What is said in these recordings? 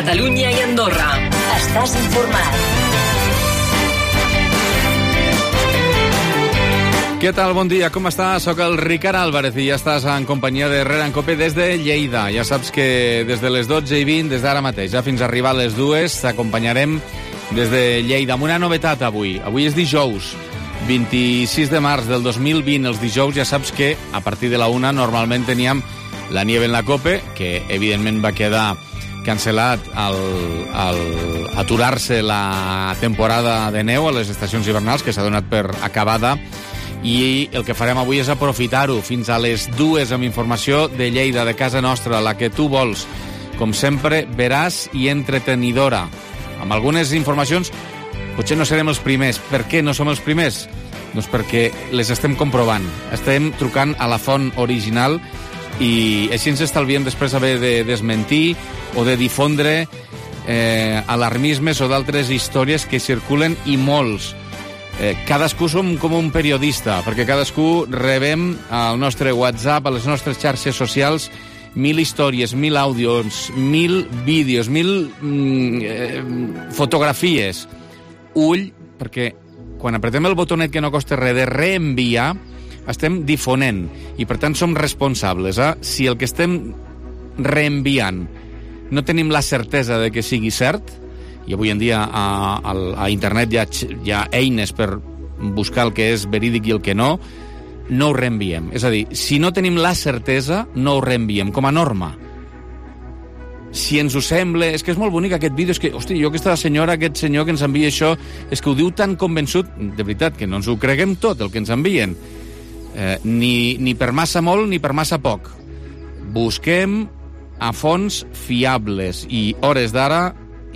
Catalunya i Andorra. Estàs informat. Què tal? Bon dia, com estàs? Soc el Ricard Álvarez i ja estàs en companyia de Herrera en Cope des de Lleida. Ja saps que des de les 12:20, des d'ara mateix, ja fins a arribar a les 2, t'acompanyarem des de Lleida amb una novetat avui. Avui és dijous, 26 de març del 2020. Els dijous ja saps que a partir de la 1 normalment teníem la Nieve en la Cope, que evidentment va quedar cancel·lat al aturar-se la temporada de neu a les estacions hivernals, que s'ha donat per acabada, i el que farem avui és aprofitar-ho fins a les 2 amb informació de Lleida, de casa nostra, la que tu vols, com sempre, veraç i entretenidora. Amb algunes informacions potser no serem els primers. Per què no som els primers? Doncs perquè les estem comprovant. Estem trucant a la font original i així ens estalviem després haver de desmentir o de difondre alarmismes o d'altres històries que circulen, i molts. Cadascú som com un periodista, perquè cadascú rebem al nostre WhatsApp, a les nostres xarxes socials, 1000 històries, 1000 àudios, 1000 vídeos, 1000 fotografies. Ull, perquè quan apretem el botonet que no costa res de reenviar, estem difonent, i per tant som responsables. Si el que estem reenviant no tenim la certesa de que sigui cert, i avui en dia a internet hi ha eines per buscar el que és verídic i el que no ho reenviem. És a dir, si no tenim la certesa, no ho reenviem, com a norma. Si ens ho sembla... És que és molt bonic aquest vídeo, és que, hosti, jo aquesta senyora, aquest senyor que ens envia això, és que ho diu tan convençut, de veritat, que no ens ho creguem tot, el que ens envien. Ni per massa molt ni per massa poc. Busquem a fonts fiables, i hores d'ara,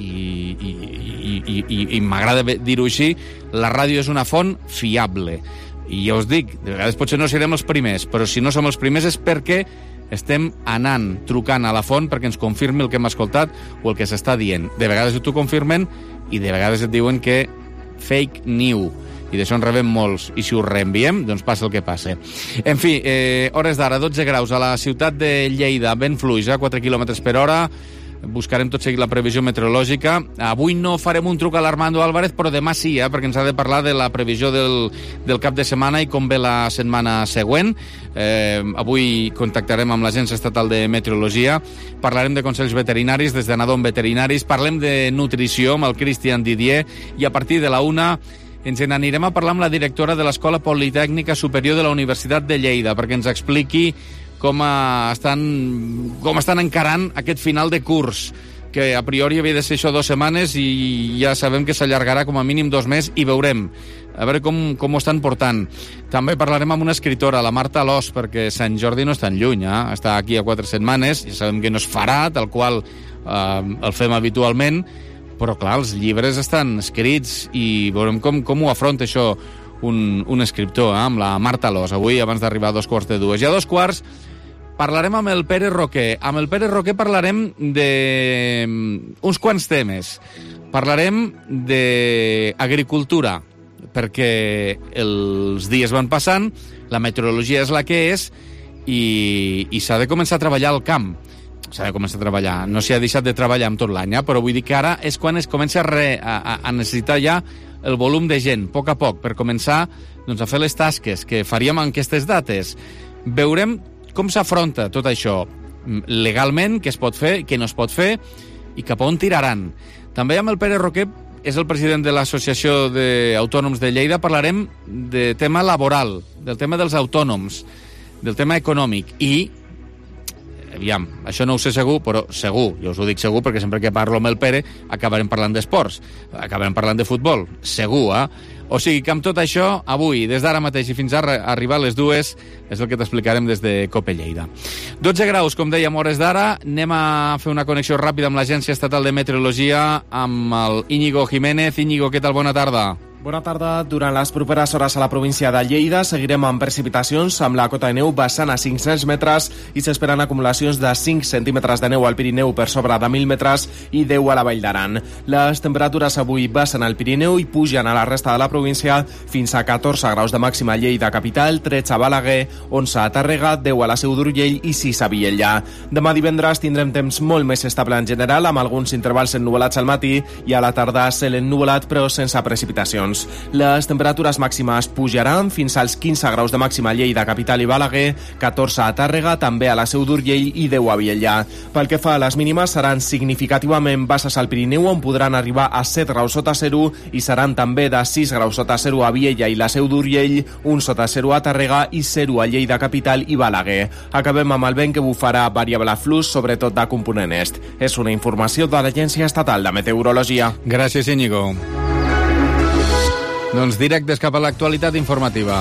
i m'agrada dir-ho així, la ràdio és una font fiable. I ja us dic, de vegades potser no serem els primers, però si no som els primers és perquè estem anant, trucant a la font perquè ens confirmi el que hem escoltat o el que s'està dient. De vegades t'ho confirmen i de vegades et diuen que fake news, i d'això en rebem molts, i si ho reenviem, doncs passa el que passa. En fi, hores d'ara, 12 graus a la ciutat de Lleida, vent fluix, 4 km per hora. Buscarem tot seguit la previsió meteorològica. Avui no farem un truc a l'Armando Álvarez, però demà sí, perquè ens ha de parlar de la previsió del cap de setmana i com ve la setmana següent. Avui contactarem amb l'Agència Estatal de Meteorologia, parlarem de consells veterinaris des de Nadon Veterinaris, parlem de nutrició amb el Christian Didier, i a partir de la 1 ens n'anirem a parlar amb la directora de l'Escola Politècnica Superior de la Universitat de Lleida, perquè ens expliqui com estan encarant aquest final de curs, que a priori havia de ser això 2 setmanes i ja sabem que s'allargarà com a mínim 2 mesos, i veurem a veure com ho estan portant. També parlarem amb una escritora, la Marta Alòs, perquè Sant Jordi no és tan lluny, està aquí a 4 setmanes, ja sabem que no es farà, tal qual el fem habitualment, però clar, els llibres estan escrits i veurem com ho afronta això un escriptor, amb la Marta Alòs, avui abans d'arribar a 2:45. I a 2:15 parlarem amb el Pere Roquer. Amb el Pere Roquer parlarem d'uns quants temes. Parlarem d'agricultura, perquè els dies van passant, la meteorologia és la que és, i s'ha de començar a treballar al camp. S'ha de començar a treballar. No s'hi ha deixat de treballar amb tot l'any, però vull dir que ara és quan es comença a necessitar ja el volum de gent, a poc, per començar a fer les tasques que faríem en aquestes dates. Veurem com s'afronta tot això legalment, què es pot fer, què no es pot fer i cap a on tiraran. També amb el Pere Roquer, és el president de l'Associació d'Autònoms de Lleida, parlarem de tema laboral, del tema dels autònoms, del tema econòmic i, aviam, això no ho sé segur, però segur, jo us ho dic segur perquè sempre que parlo amb el Pere acabarem parlant d'esports, acabarem parlant de futbol, segur, O sigui que amb tot això, avui, des d'ara mateix i fins a arribar a les 2, és el que t'explicarem des de Cope Lleida. 12 graus, com dèiem, hores d'ara. Anem a fer una connexió ràpida amb l'Agència Estatal de Meteorologia, amb el Íñigo Jiménez. Íñigo, què tal? Bona tarda. Bona tarda. Durant les properes hores a la província de Lleida seguirem amb precipitacions, amb la cota de neu baixant a 500 metres i s'esperen acumulacions de 5 centímetres de neu al Pirineu per sobre de 1.000 metres i 10 a la Vall d'Aran. Les temperatures avui baixen al Pirineu i pugen a la resta de la província fins a 14 graus de màxima a Lleida capital, 13 a Balaguer, 11 a Tàrrega, 10 a la Seu d'Urgell i 6 a Vielha. Demà divendres tindrem temps molt més estable en general, amb alguns intervals ennuvolats al matí i a la tarda cel ennuvolat però sense precipitacions. Les temperatures màximes pujaran fins als 15 graus de màxima a Lleida capital i Balaguer, 14 a Tàrrega, també a la Seu d'Urgell i 10 a Vielha. Pel que fa a les mínimes, seran significativament baixes al Pirineu, on podran arribar a 7 graus sota zero i seran també de 6 graus sota zero a Vielha i la Seu d'Urgell, 1 sota zero a Tàrrega i 0 a Lleida capital i Balaguer. Acabem amb el vent que bufarà variable a flux, sobretot de component est. És una informació de l'Agència Estatal de Meteorologia. Gràcies, Íñigo. Doncs directes cap a l'actualitat informativa.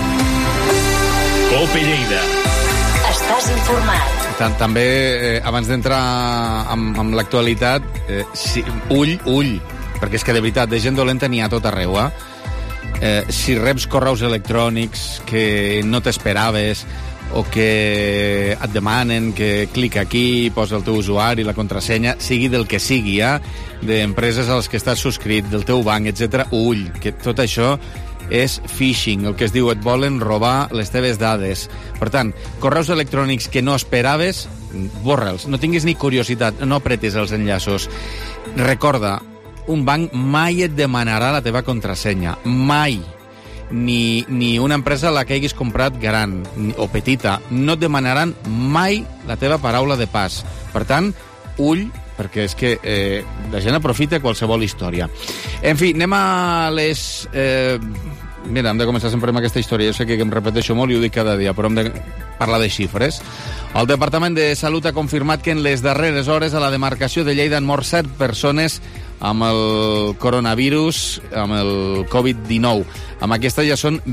Cope Lleida. Estàs informat. També, abans d'entrar amb l'actualitat, ull, perquè és que de veritat, de gent dolenta n'hi ha tot arreu, si reps correus electrònics que no t'esperaves o que et demanen que clica aquí, posa el teu usuari, la contrasenya, sigui del que sigui, d'empreses a les que estàs subscrit, del teu banc, etc. Ull, que tot això és phishing, el que es diu, et volen robar les teves dades. Per tant, correus electrònics que no esperaves, borra'ls, no tinguis ni curiositat, no apretis els enllaços. Recorda, un banc mai et demanarà la teva contrasenya, mai. Ni una empresa a la que hagis comprat gran o petita, no et demanaran mai la teva paraula de pas. Per tant, ull, perquè és que la gent aprofita qualsevol història. En fi, anem a les... Mira, hem de començar sempre amb aquesta història. Jo sé que em repeteixo molt i ho dic cada dia, però hem de parlar de xifres. El Departament de Salut ha confirmat que en les darreres hores a la demarcació de Lleida han mort 7 persones amb el coronavirus, amb el Covid-19. Amb aquestes ja són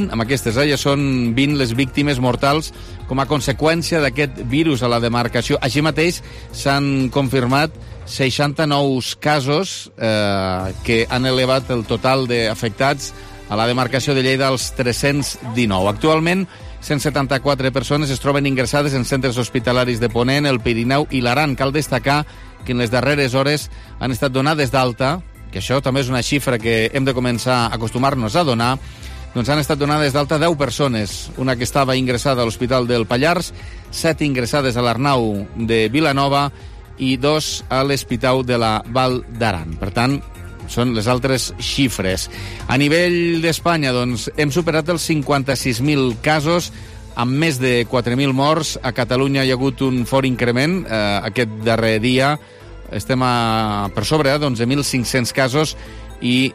20 les víctimes mortals com a conseqüència d'aquest virus a la demarcació. Així mateix s'han confirmat 69 casos que han elevat el total d'afectats a la demarcació de Lleida als 319. Actualment, 174 persones es troben ingressades en centres hospitalaris de Ponent, el Pirineu i l'Aran. Cal destacar que en les darreres hores han estat donades d'alta, que això també és una xifra que hem de començar a acostumar-nos a donar, doncs han estat donades d'alta 10 persones, una que estava ingressada a l'Hospital del Pallars, 7 ingressades a l'Arnau de Vilanova i 2 a l'Hospital de la Val d'Aran. Per tant, són les altres xifres. A nivell d'Espanya, doncs, hem superat els 56.000 casos, amb més de 4.000 morts. A Catalunya hi ha hagut un fort increment. Aquest darrer dia estem per sobre d'11.500 casos i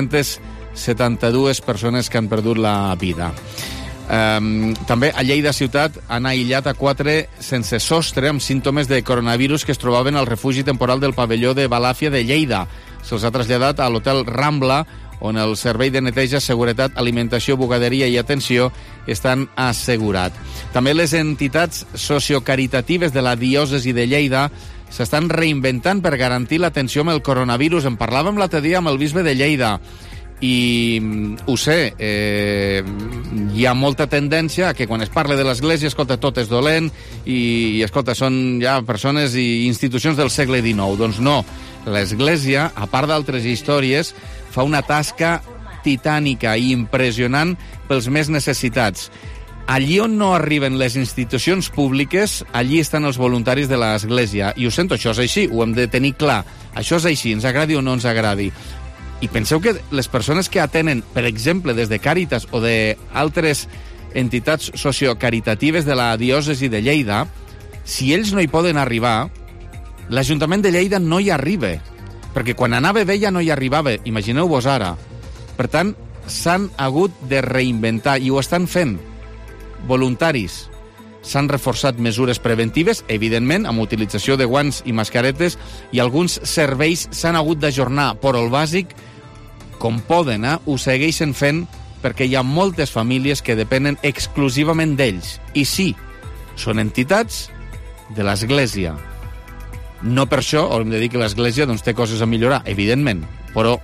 672 persones que han perdut la vida. També a Lleida ciutat han aïllat a 4 sense sostre amb símptomes de coronavirus que es trobaven al refugi temporal del pavelló de Balàfia de Lleida. Se'ls ha traslladat a l'hotel Rambla, on el servei de neteja, seguretat, alimentació, bugaderia i atenció estan assegurat. També les entitats sociocaritatives de la diòcesi de Lleida s'estan reinventant per garantir l'atenció amb el coronavirus. En parlàvem l'altre dia amb el bisbe de Lleida i ho sé, hi ha molta tendència a que quan es parla de l'Església, escolta, tot és dolent i escolta, són ja persones i institucions del segle XIX. Doncs no, l'Església, a part d'altres històries, fa una tasca titànica i impressionant pels més necessitats. Allí on no arriben les institucions públiques, allí estan els voluntaris de l'Església. I ho sento, això és així, ho hem de tenir clar. Això és així, ens agradi o no ens agradi. I penseu que les persones que atenen, per exemple, des de Càritas o d'altres entitats sociocaritatives de la diòcesi de Lleida, si ells no hi poden arribar, l'Ajuntament de Lleida no hi arriba, perquè quan anava bé ja no hi arribava. Imagineu-vos ara. Per tant, s'han hagut de reinventar i ho estan fent. Voluntaris. S'han reforçat mesures preventives, evidentment, amb utilització de guants i mascaretes, i alguns serveis s'han hagut d'ajornar, però el bàsic, com poden, ho segueixen fent perquè hi ha moltes famílies que depenen exclusivament d'ells. I sí, són entitats de l'Església. No per això haurem de dir que l'Església té coses a millorar, evidentment, però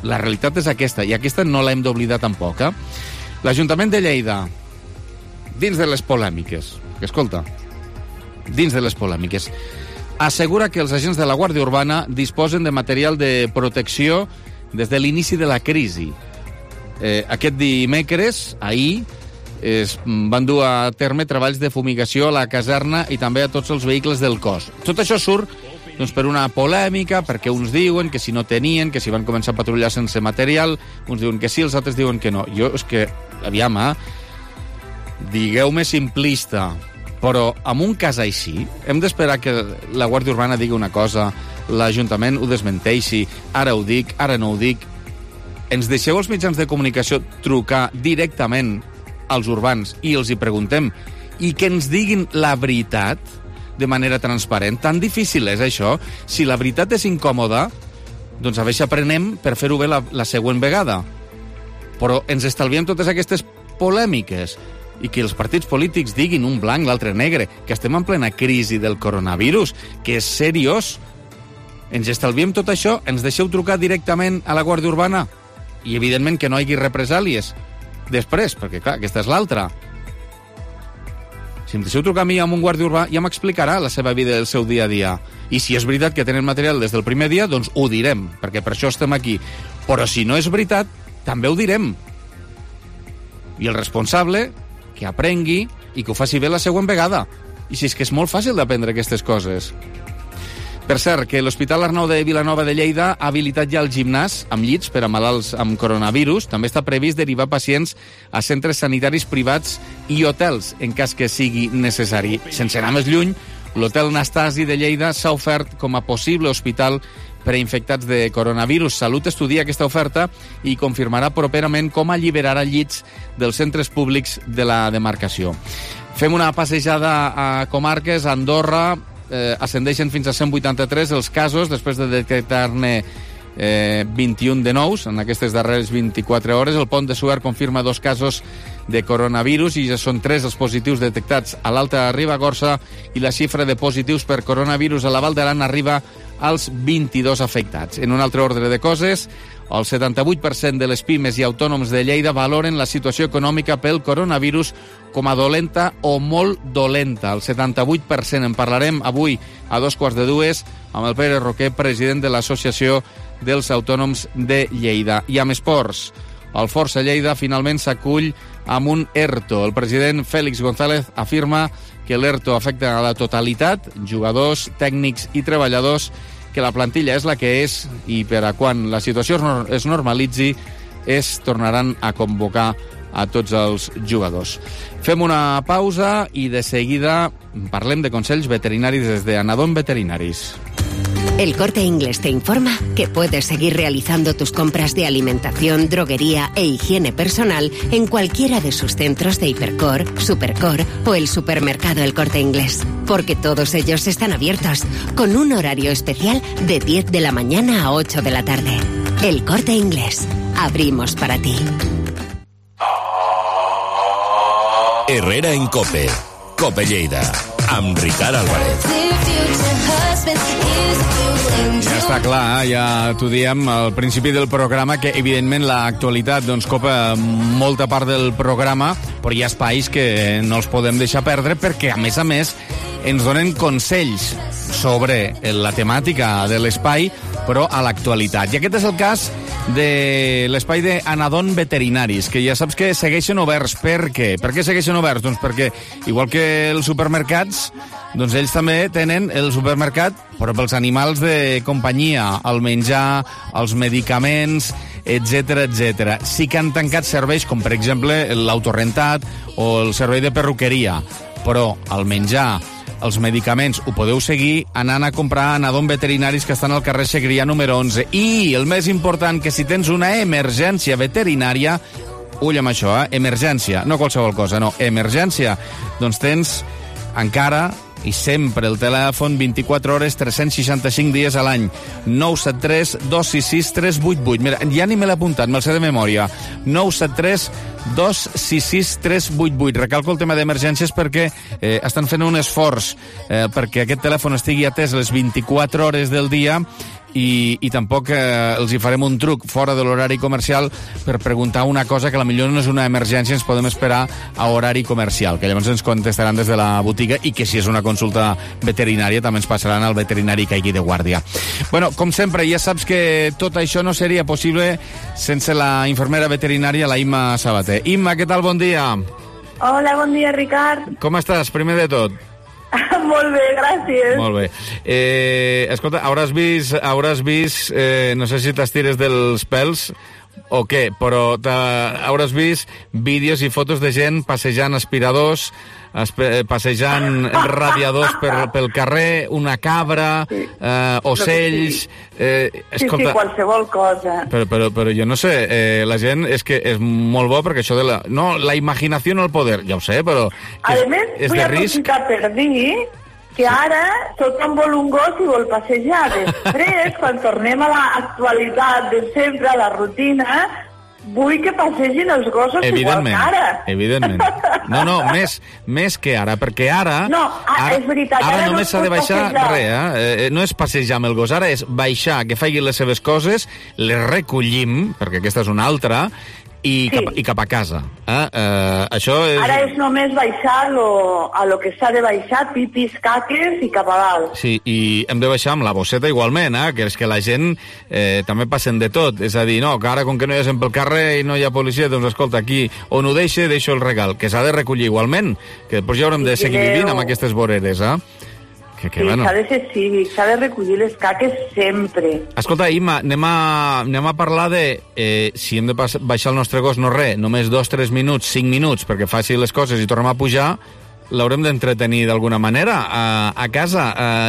La realitat és aquesta, i aquesta no l'hem d'oblidar tampoc. L'Ajuntament de Lleida, dins de les polèmiques, escolta, dins de les polèmiques, assegura que els agents de la Guàrdia Urbana disposen de material de protecció des de l'inici de la crisi. Aquest dimecres, ahir, es van dur a terme treballs de fumigació a la caserna i també a tots els vehicles del cos. Tot això surt per una polèmica, perquè uns diuen que si no tenien, que si van començar a patrullar sense material, uns diuen que sí, els altres diuen que no. Jo, és que, aviam, digueu-me simplista, però en un cas així hem d'esperar que la Guàrdia Urbana digui una cosa, l'Ajuntament ho desmenteixi, ara ho dic, ara no ho dic. Ens deixeu els mitjans de comunicació trucar directament als urbans i els hi preguntem i que ens diguin la veritat de manera transparent. Tan difícil és això? Si la veritat és incòmoda, doncs a veure si aprenem per fer-ho bé la següent vegada. Però ens estalviem totes aquestes polèmiques i que els partits polítics diguin un blanc, l'altre negre, que estem en plena crisi del coronavirus, que és seriós. Ens estalviem tot això, ens deixeu trucar directament a la Guàrdia Urbana i, evidentment, que no hi hagi represàlies després, perquè, clar, aquesta és l'altra. Si em deixeu trucar a mi amb un guàrdia urbà, ja m'explicarà la seva vida i el seu dia a dia. I si és veritat que tenen material des del primer dia, doncs ho direm, perquè per això estem aquí. Però si no és veritat, també ho direm. I el responsable, que aprengui i que ho faci bé la següent vegada. I si és que és molt fàcil d'aprendre aquestes coses. Per cert, que l'Hospital Arnau de Vilanova de Lleida ha habilitat ja el gimnàs amb llits per a malalts amb coronavirus. També està previst derivar pacients a centres sanitaris privats i hotels, en cas que sigui necessari. Sense anar més lluny, l'Hotel Nastasi de Lleida s'ha ofert com a possible hospital per a infectats de coronavirus. Salut estudia aquesta oferta i confirmarà properament com alliberarà llits dels centres públics de la demarcació. Fem una passejada a comarques. A Andorra ascendeixen fins a 183 els casos després de detectar-ne 21 de nous en aquestes darreres 24 hores. El Pont de Suert confirma 2 casos de coronavirus i ja són 3 els positius detectats a l'Alta Ribagorça i la xifra de positius per coronavirus a la Val d'Aran arriba als 22 afectats. En un altre ordre de coses, el 78% de les pimes i autònoms de Lleida valoren la situació econòmica pel coronavirus com a dolenta o molt dolenta. El 78%. En parlarem avui a 2:15 amb el Pere Roquer, president de l'Associació dels Autònoms de Lleida. I amb esports, el Força Lleida finalment s'acull amb un ERTO. El president Félix González afirma que l'ERTO afecta a la totalitat, jugadors, tècnics i treballadors, que la plantilla és la que és i per a quan la situació es normalitzi es tornaran a convocar a tots els jugadors. Fem una pausa i de seguida parlem de consells veterinaris des de Anadom Veterinaris. El Corte Inglés te informa que puedes seguir realizando tus compras de alimentación, droguería e higiene personal en cualquiera de sus centros de Hipercor, Supercor o el supermercado El Corte Inglés, porque todos ellos están abiertos, con un horario especial de 10 de la mañana a 8 de la tarde. El Corte Inglés. Abrimos para ti. Herrera en COPE. COPE Lleida. Amb Ricard Álvarez. Ja està clar, ja t'ho diem al principi del programa, que evidentment l'actualitat doncs copa molta part del programa, però hi ha espais que no els podem deixar perdre perquè, a més, ens donen consells sobre la temàtica de l'espai, però a l'actualitat. I aquest és el cas de l'espai d'Anadom Veterinaris, que ja saps que segueixen oberts. Per què? Per què segueixen oberts? Doncs perquè, igual que els supermercats, doncs ells també tenen el supermercat però pels animals de companyia, el menjar, els medicaments, etc etc. Sí que han tancat serveis com, per exemple, l'autorentat o el servei de perruqueria, però el menjar, els medicaments, ho podeu seguir anant a comprar a Anadom Veterinaris, que estan al carrer Segrià número 11. I el més important, que si tens una emergència veterinària, ull amb això, emergència, no qualsevol cosa, no, emergència, doncs tens encara i sempre el telèfon 24 hores, 365 dies a l'any. 973 266 388. Mira, ja ni me l'he apuntat, me'l sé de memòria. 973 266 388. Recalco el tema d'emergències perquè estan fent un esforç perquè aquest telèfon estigui atès les 24 hores del dia i tampoc els hi farem un truc fora de l'horari comercial per preguntar una cosa que potser no és una emergència, ens podem esperar a horari comercial, que llavors ens contestaran des de la botiga i que si és una consulta veterinària també ens passaran al veterinari que hi hagi de guàrdia. Bueno, com sempre, ja saps que tot això no seria possible sense la infermera veterinària, la Imma Sabater. Imma, què tal? Bon dia. Hola, bon dia, Ricard. Com estàs, primer de tot? Molt bé, gràcies. Molt bé. Escolta, hauràs vist no sé si t'estires dels pèls o què, però hauràs vist vídeos i fotos de gent passejant aspiradors, passejant radiadors pel carrer, una cabra, ocells... escolta, sí, qualsevol cosa. Però jo no sé, la gent és que és molt bo perquè això de la... No, la imaginació no el poder, ja ho sé, però... A més, vull aprofitar per dir que ara tothom vol un gos i vol passejar. Després, quan tornem a l'actualitat de sempre, a la rutina, vull que passegin els gossos igual que ara. Evidentment. No, més que ara, perquè ara... No, és veritat. Ara només s'ha de baixar res, no és passejar amb el gos, ara és baixar, que faci les seves coses, les recollim, perquè aquesta és una altra, i cap a casa. Això és... Ara és només baixar a lo que s'ha de baixar, pipis, caques i cap a dalt. Sí, i hem de baixar amb la bosseta igualment, que és que la gent també passen de tot. És a dir, no, que ara com que no hi ha gent pel carrer i no hi ha policia, doncs escolta, aquí on ho deixo el regal, que s'ha de recollir igualment, que després ja haurem de seguir vivint amb aquestes voreres, Sí, bueno. S'ha de ser cívic, s'ha de recollir les caques sempre. Escolta, Imma, anem a parlar de si hem de baixar el nostre gos, no res, només 2-3 minuts, 5 minuts, perquè faci les coses i tornem a pujar, l'haurem d'entretenir d'alguna manera a casa.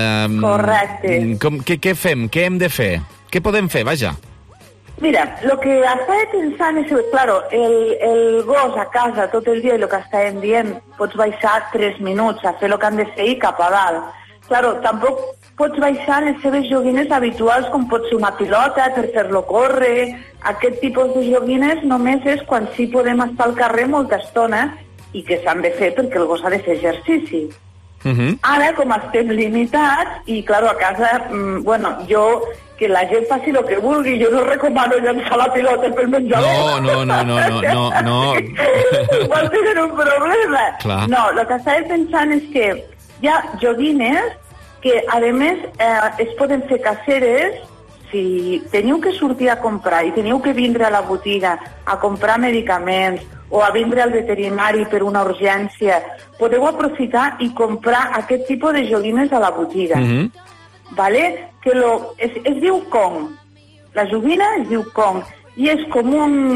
Correcte. Què fem? Què hem de fer? Què podem fer? Vaja. Mira, lo que estava pensant és, claro, el gos a casa tot el dia i el que estàvem dient, pots baixar 3 minuts a fer el que han de fer i cap a dalt. Claro, tampoc pots baixar les seves joguines habituals, com pot ser una pilota per fer-lo córrer. Aquest tipus de joguines només és quan sí podem estar al carrer molta estona i que s'han de fer perquè el gos ha de fer exercici. Ara, com estem limitats, i claro, a casa, jo que la gent faci el que vulgui, jo no recomano llançar la pilota pel menjador. No. Igual tenen un problema. Clar. No, el que estava pensant és que hi ha joguines que, a més, es poden fer caseres. Si teniu que sortir a comprar i teniu que vindre a la botiga a comprar medicaments o a vindre al veterinari per una urgència, podeu aprofitar i comprar aquest tipus de joguines a la botiga. ¿Vale? Que es diu Kong. La joguina es diu Kong i és com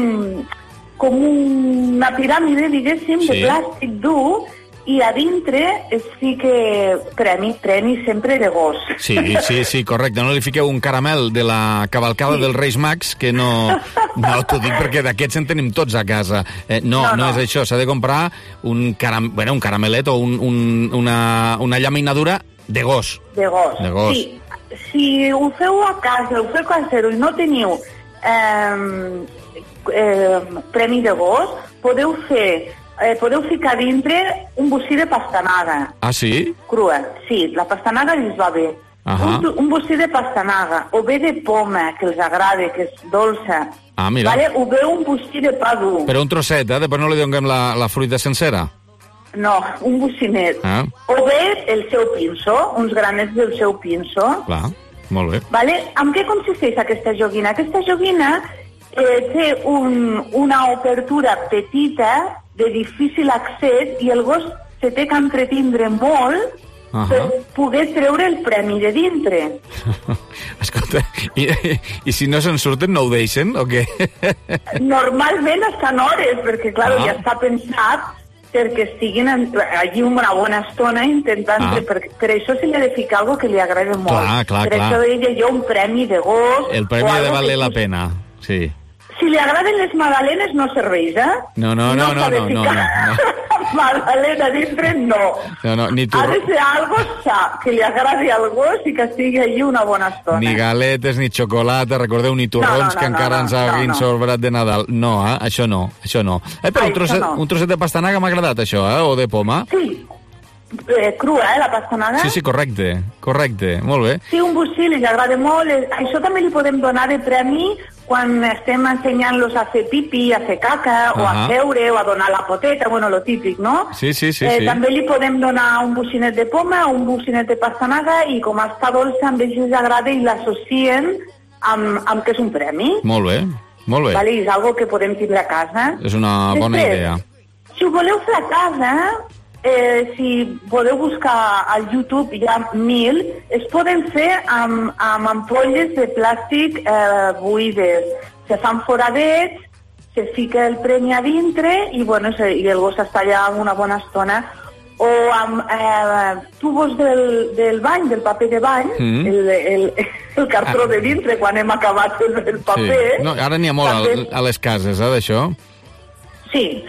una piràmide, diguéssim, de plàstic dur, i a dintre es fica premi sempre de gos. Sí, correcte. No li fiqueu un caramel de la cavalcada dels Reis Mags, que no t'ho dic perquè d'aquests en tenim tots a casa. No és això. S'ha de comprar un caramelet o una llaminadura de gos. De gos. Sí. Si ho feu a casa, ho feu casero i no teniu premi de gos, podeu ficar dintre un bocí de pastanaga. Ah, sí? Crua, sí, la pastanaga els va bé. Un bocí de pastanaga, o bé de poma, que els agrada, que és dolça. Ah, mira. Vale? O bé un bocí de pa dur. Però un trosset, després no li donem la fruita sencera? No, un bocinet. O bé el seu pinso, uns granets del seu pinso. Clar, molt bé. Vale? En què consisteix aquesta joguina? Aquesta joguina té una obertura petita de difícil accés i el gos se té que entretindre molt per poder treure el premi de dintre. Escolta, i si no se'n surten no ho deixen o què? Normalment estan hores, perquè clar, ja està pensat perquè estiguin allí una bona estona intentant... Per això se li ha de ficar algo que li agrada molt. Clar. Això deia jo un premi de gos... El premi ha de valer la pena, sí. Si li agraden les magdalenes, no serveix, No. Magdalena dintre, no. Ni Ha de ser algo sa, que li agradi al gos i que estigui allí una bona estona. Ni galetes, ni xocolata, recordeu, ni torrons que encara ens haguin sobrat de Nadal. No, això no. Però un trosset de pastanaga m'ha agradat, això, o de poma. Sí. Crua, la pastanaga? Sí, correcte, molt bé. Sí, un bocí li agrada molt. Això també li podem donar de premi quan estem ensenyant-los a fer pipi, a fer caca, o a seure, o a donar la poteta, bueno, lo típic, no? Sí. També li podem donar un bocinet de poma, un bocinet de pastanaga, i com està dolça, amb ells els agrada i l'associen amb que és un premi. Molt bé. Vale, és algo que podem tindre a casa. És una bona idea. Si ho voleu fer a casa, si podeu buscar al YouTube, hi ha 1000, es poden fer amb ampolles de plàstic buides. Se fan foradets, se fica el premi a dintre i el gos està allà una bona estona. O amb tubos del bany, del paper de bany, el cartró de dintre, quan hem acabat el paper. Sí. No, ara n'hi ha molt a les cases, d'això. Sí.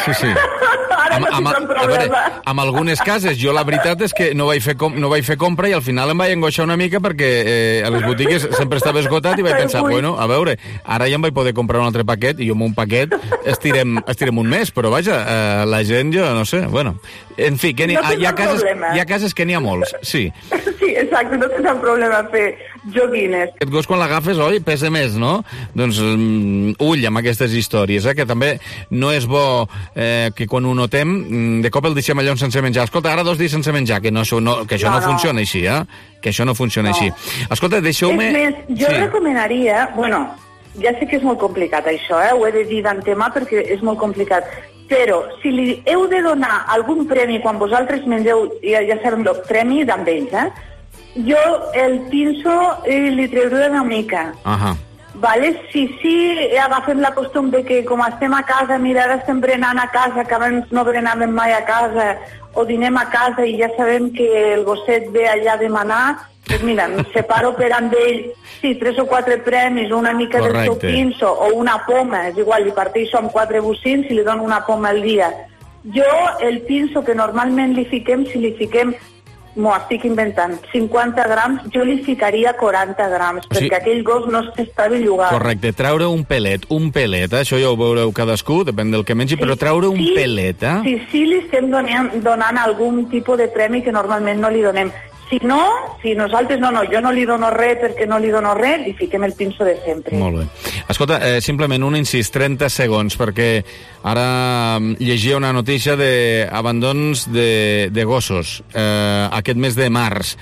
Ara no tindrem problema. Amb algunes cases, jo la veritat és que no vaig fer compra i al final em vaig angoixar una mica perquè a les botigues sempre estava esgotat i vaig pensar, a veure, ara ja em vaig poder comprar un altre paquet i jo amb un paquet estirem un mes, però vaja, la gent, jo no sé, en fi, hi ha cases que n'hi ha molts, sí. Sí, exacte, no tens problema fer joguines. Aquest gos, quan l'agafes, pesa més, no? Doncs ull amb aquestes històries, que també no és bo que quan ho notem, de cop el deixem allò sense menjar. Escolta, ara 2 dies sense menjar, que això no funciona així, que això no funciona així. Escolta, deixeu-me... És més, jo recomanaria... Ja sé que és molt complicat això, ho he de dir d'antemà perquè és molt complicat, però si li heu de donar algun premi quan vosaltres mengeu, ja sabem el premi d'amb ells, jo el pinso i li treuré una mica. Vale? Si agafem la costum de que com estem a casa, mira, ara estem berenant a casa, que abans no berenàvem mai a casa, o dinem a casa i ja sabem que el gosset ve allà a demanar, doncs mira, em separo per amb ell, 3 o 4 premis, una mica del seu pinso, o una poma, és igual, li parteixo amb 4 bocins i li dono una poma al dia. Jo, el pinso que normalment li fiquem, si li fiquem, m'ho estic inventant, 50 grams, jo li ficaria 40 grams, perquè aquell gos no s'està bellugant. Correcte, treure un pelet, això ja ho veureu cadascú, depèn del que mengi, però treure un pelet, Sí, li estem donant algun tipus de premi que normalment no li donem. Si nosaltres jo no li dono res perquè no li dono res, li fiquem el pinso de sempre. Molt bé. Escolta, simplement un incís, 30 segons, perquè ara llegia una notícia d'abandons de gossos aquest mes de març.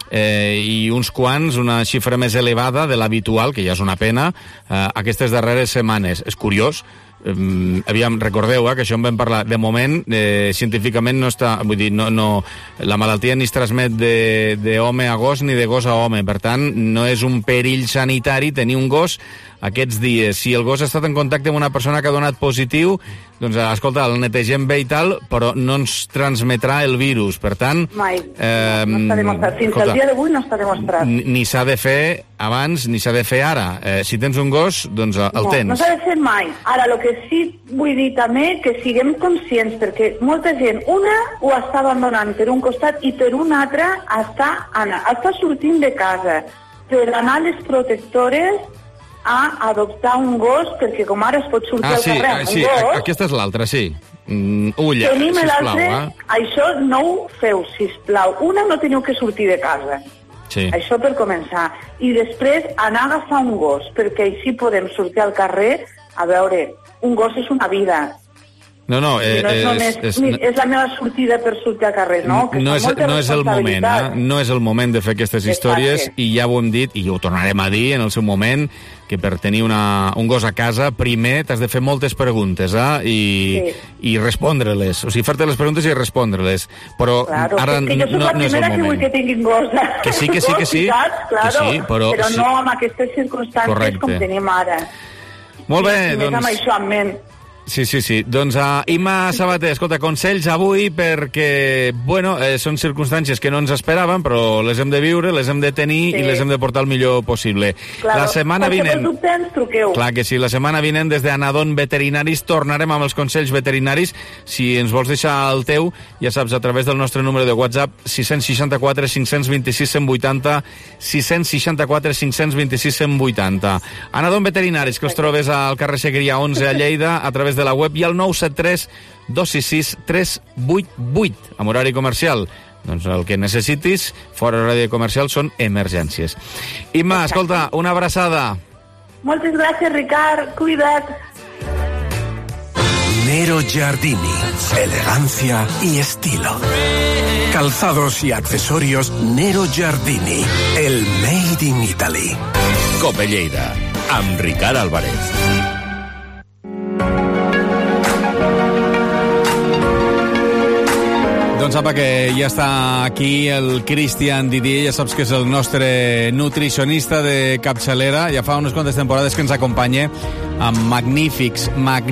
I uns quants, una xifra més elevada de l'habitual, que ja és una pena, aquestes darreres setmanes. És curiós. Aviam, recordeu que això en vam parlar. De moment, científicament no està... Vull dir, la malaltia ni es transmet d'home a gos ni de gos a home. Per tant, no és un perill sanitari tenir un gos aquests dies. Si el gos ha estat en contacte amb una persona que ha donat positiu, doncs, escolta, el netegem bé i tal, però no ens transmetrà el virus. Per tant... Mai. No està demostrat. Fins al dia d'avui no està demostrat. Ni s'ha de fer abans, ni s'ha de fer ara. Si tens un gos, doncs el tens. No s'ha de fer mai. Ara, el que sí vull dir també que siguem conscients, perquè molta gent, una ho està abandonant per un costat i per un altre està sortint de casa per anar a les protectores a adoptar un gos, perquè com ara es pot sortir al carrer amb un gos... Aquesta és l'altra, sí. Ulla, sisplau. Això no ho feu, sisplau. Una, no teniu que sortir de casa. Sí. Això per començar. I després anar a agafar un gos, perquè així podem sortir al carrer. A veure, un gos és una vida. No, és la meva sortida per sortir al carrer, no? No és el moment, no és el moment de fer aquestes històries, i ja ho hem dit, i ho tornarem a dir en el seu moment, que per tenir un gos a casa, primer t'has de fer moltes preguntes, i respondre-les. O sigui, fer-te les preguntes i respondre-les. Però ara no és el moment. Jo soc la primera que vull que tinguin gos. Que sí. Però no amb aquestes circumstàncies com tenim ara. Molt bé, doncs... Més amb això en ment. Sí. Doncs Imma Sabater, escolta, consells avui perquè, bueno, són circumstàncies que no ens esperàvem, però les hem de viure, les hem de tenir i les hem de portar el millor possible. Claro. La setmana vinent... Ens truqueu. Clar que sí, la setmana vinent des d'Anadon Veterinaris tornarem amb els consells veterinaris. Si ens vols deixar el teu, ja saps, a través del nostre número de WhatsApp 664 526 180 664 526 180. Anadon Veterinaris, que els trobes al carrer Segrià 11 a Lleida, a través de la web, i al 973 266 388 amb horari comercial. Doncs el que necessitis fora horari comercial són emergències. Imma, escolta, una abraçada. Moltes gràcies, Ricard. Cuida't. Nero Giardini, elegancia y estilo. Calzados y accesorios Nero Giardini, el Made in Italy. Cope Lleida, amb Ricard Álvarez. Doncs apa, que ja està aquí el Cristian Didier, ja saps que és el nostre nutricionista de capçalera, ja fa unes quantes temporades que ens acompanya amb magnífics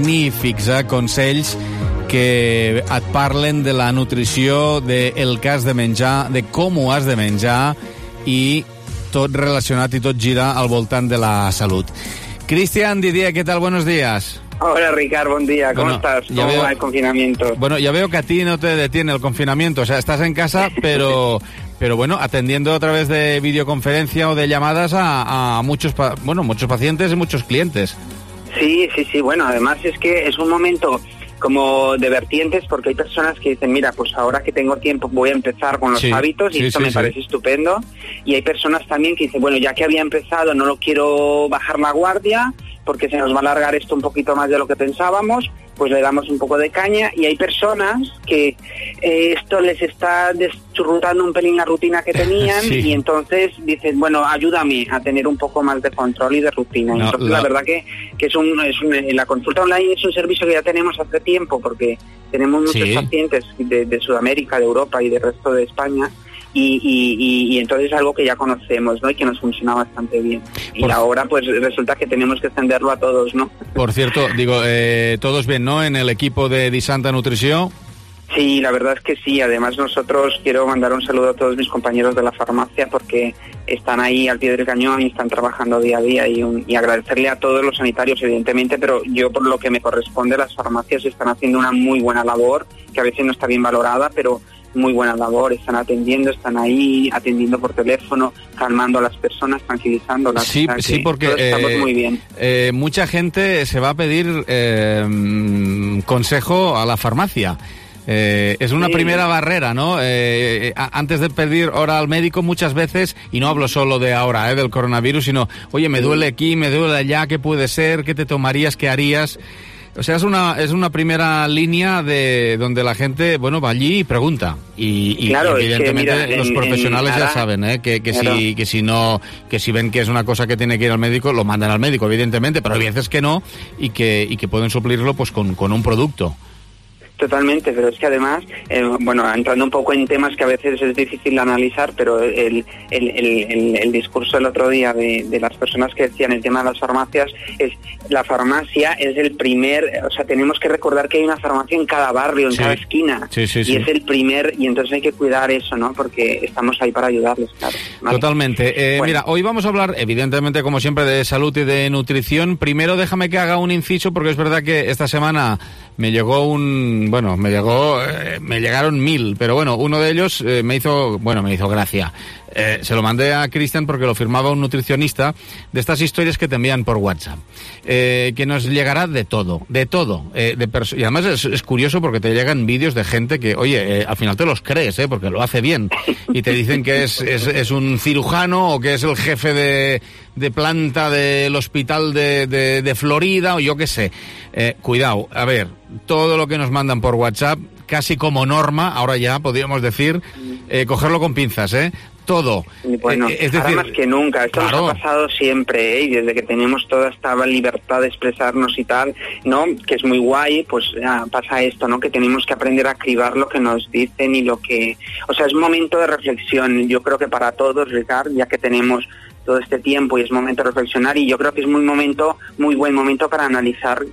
consells que et parlen de la nutrició, del que has de menjar, de com ho has de menjar, i tot relacionat i tot gira al voltant de la salut. Cristian Didier, ¿qué tal? Buenos días. Hola, Ricardo, buen día. ¿Cómo estás? ¿Cómo va el confinamiento? Bueno, ya veo que a ti no te detiene el confinamiento. O sea, estás en casa, pero bueno, atendiendo a través de videoconferencia o de llamadas a muchos pacientes y muchos clientes. Sí. Bueno, además es que es un momento como de vertientes, porque hay personas que dicen, mira, pues ahora que tengo tiempo voy a empezar con los hábitos, y esto me parece estupendo. Y hay personas también que dicen, bueno, ya que había empezado, no lo quiero bajar la guardia, porque se nos va a alargar esto un poquito más de lo que pensábamos, pues le damos un poco de caña. Y hay personas que esto les está deschurrutando un pelín la rutina que tenían, y entonces dicen, bueno, ayúdame a tener un poco más de control y de rutina. Entonces la verdad que la consulta online es un servicio que ya tenemos hace tiempo, porque tenemos muchos pacientes de Sudamérica, de Europa y del resto de España, y entonces es algo que ya conocemos, ¿no? Y que nos funciona bastante bien. Y ahora pues resulta que tenemos que extenderlo a todos, ¿no? Por cierto, digo, todos bien, ¿no? En el equipo de Disanta Nutrición. Sí, la verdad es que sí. Además nosotros, quiero mandar un saludo a todos mis compañeros de la farmacia, porque están ahí al pie del cañón y están trabajando día a día, y agradecerle a todos los sanitarios, evidentemente, pero yo, por lo que me corresponde, las farmacias están haciendo una muy buena labor, que a veces no está bien valorada, pero muy buena labor. Están atendiendo, están ahí atendiendo por teléfono, calmando a las personas, tranquilizándolas. Sí, porque estamos muy bien. Mucha gente se va a pedir consejo a la farmacia. Es una primera barrera, ¿no? Antes de pedir hora al médico, muchas veces, y no hablo solo de ahora, del coronavirus, sino, oye, me duele aquí, me duele allá, ¿qué puede ser? ¿Qué te tomarías? ¿Qué harías? O sea, es una primera línea de donde la gente, bueno, va allí y pregunta. Y claro, evidentemente es que, mira, los profesionales ya saben, que si ven que es una cosa que tiene que ir al médico, lo mandan al médico, evidentemente, pero hay veces que no, y que pueden suplirlo pues con un producto. Totalmente, pero es que además, bueno, entrando un poco en temas que a veces es difícil de analizar, pero el discurso del otro día de las personas que decían el tema de las farmacias, es la farmacia es el primer, o sea, tenemos que recordar que hay una farmacia en cada barrio, en cada esquina, y es el primer, y entonces hay que cuidar eso, ¿no? Porque estamos ahí para ayudarles, claro. ¿Vale? Totalmente. Bueno. Mira, hoy vamos a hablar, evidentemente, como siempre, de salud y de nutrición. Primero, déjame que haga un inciso, porque es verdad que esta semana me llegaron 1000, pero bueno, uno de ellos me hizo gracia. Se lo mandé a Cristian porque lo firmaba un nutricionista, de estas historias que te envían por WhatsApp, que nos llegará de todo, y además es curioso porque te llegan vídeos de gente que, oye, al final te los crees, porque lo hace bien, y te dicen que es un cirujano, o que es el jefe de planta del hospital de Florida, o yo qué sé. Cuidado, a ver, todo lo que nos mandan por WhatsApp, casi como norma, ahora ya podríamos decir, cogerlo con pinzas, todo. Bueno, es decir, ahora más que nunca, esto nos ha pasado siempre, y desde que tenemos toda esta libertad de expresarnos y tal, ¿no? Que es muy guay, pues pasa esto, ¿no? Que tenemos que aprender a cribar lo que nos dicen y lo que... O sea, es un momento de reflexión, yo creo que para todos, Ricardo, ya que tenemos todo este tiempo y es momento de reflexionar, y yo creo que es muy buen momento para analizar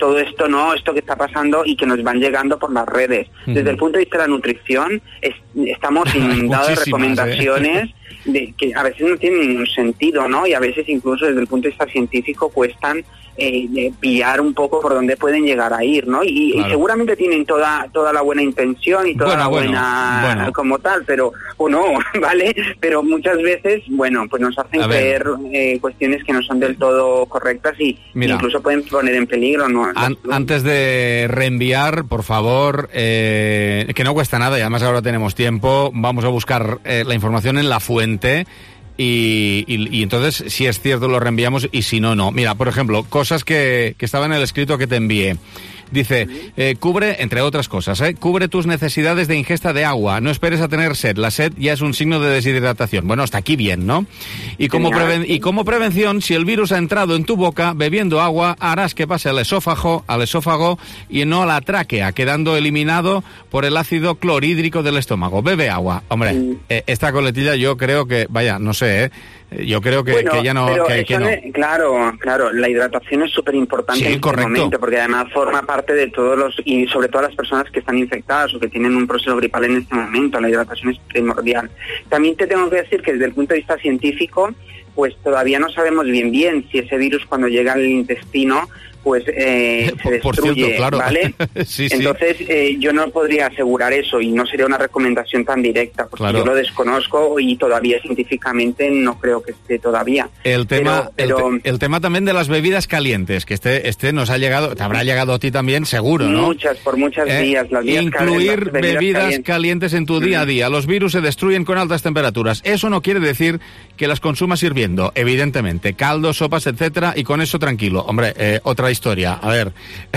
todo esto, ¿no? Esto que está pasando y que nos van llegando por las redes. Desde el punto de vista de la nutrición, estamos inundados de recomendaciones de que a veces no tienen ningún sentido, ¿no? Y a veces incluso desde el punto de vista científico cuestan pillar un poco por dónde pueden llegar a ir, ¿no? Y seguramente tienen toda la buena intención y toda buena como tal, pero o no, ¿vale? Pero muchas veces, bueno, pues nos hacen creer cuestiones que no son del todo correctas y incluso pueden poner en peligro, ¿no? Antes de reenviar, por favor, que no cuesta nada y además ahora tenemos tiempo, vamos a buscar la información en la fuente. Y entonces, si es cierto, lo reenviamos y si no, no. Mira, por ejemplo, cosas que estaban en el escrito que te envié. Dice, cubre, entre otras cosas, cubre tus necesidades de ingesta de agua. No esperes a tener sed. La sed ya es un signo de deshidratación. Bueno, hasta aquí bien, ¿no? Y como prevención, si el virus ha entrado en tu boca, bebiendo agua, harás que pase al esófago y no a la tráquea, quedando eliminado por el ácido clorhídrico del estómago. Bebe agua. Hombre, esta coletilla yo creo que, vaya, no sé, yo creo que ya no... Que no. Claro, la hidratación es súper importante en este momento, porque además forma parte de todos los, y sobre todo las personas que están infectadas o que tienen un proceso gripal en este momento, la hidratación es primordial. También te tengo que decir que desde el punto de vista científico, pues todavía no sabemos bien si ese virus cuando llega al intestino pues se destruye, por cierto, claro. ¿Vale? Sí. Entonces yo no podría asegurar eso y no sería una recomendación tan directa, porque yo lo desconozco y todavía científicamente no creo que esté todavía. El tema también de las bebidas calientes, que este nos ha llegado, te habrá llegado a ti también, seguro, ¿no? Por muchas vías. Incluir bebidas calientes en tu día a día. Los virus se destruyen con altas temperaturas. Eso no quiere decir que las consumas hirviendo, evidentemente. Caldos, sopas, etcétera, y con eso tranquilo. Hombre, otra historia, a ver.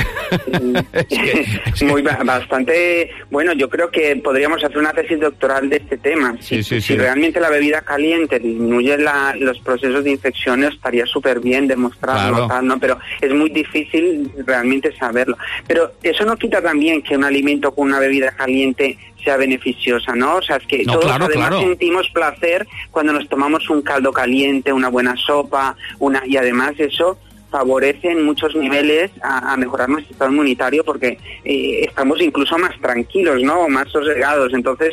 Bastante, bueno, yo creo que podríamos hacer una tesis doctoral de este tema. Si realmente la bebida caliente disminuye los procesos de infección, estaría súper bien demostrarlo, ¿no? Pero es muy difícil realmente saberlo. Pero eso no quita también que un alimento con una bebida caliente sea beneficiosa, ¿no? O sea, es que todos sentimos placer cuando nos tomamos un caldo caliente, una buena sopa, y además eso favorece en muchos niveles a mejorar nuestro estado inmunitario porque estamos incluso más tranquilos, ¿no? Más sosegados. Entonces,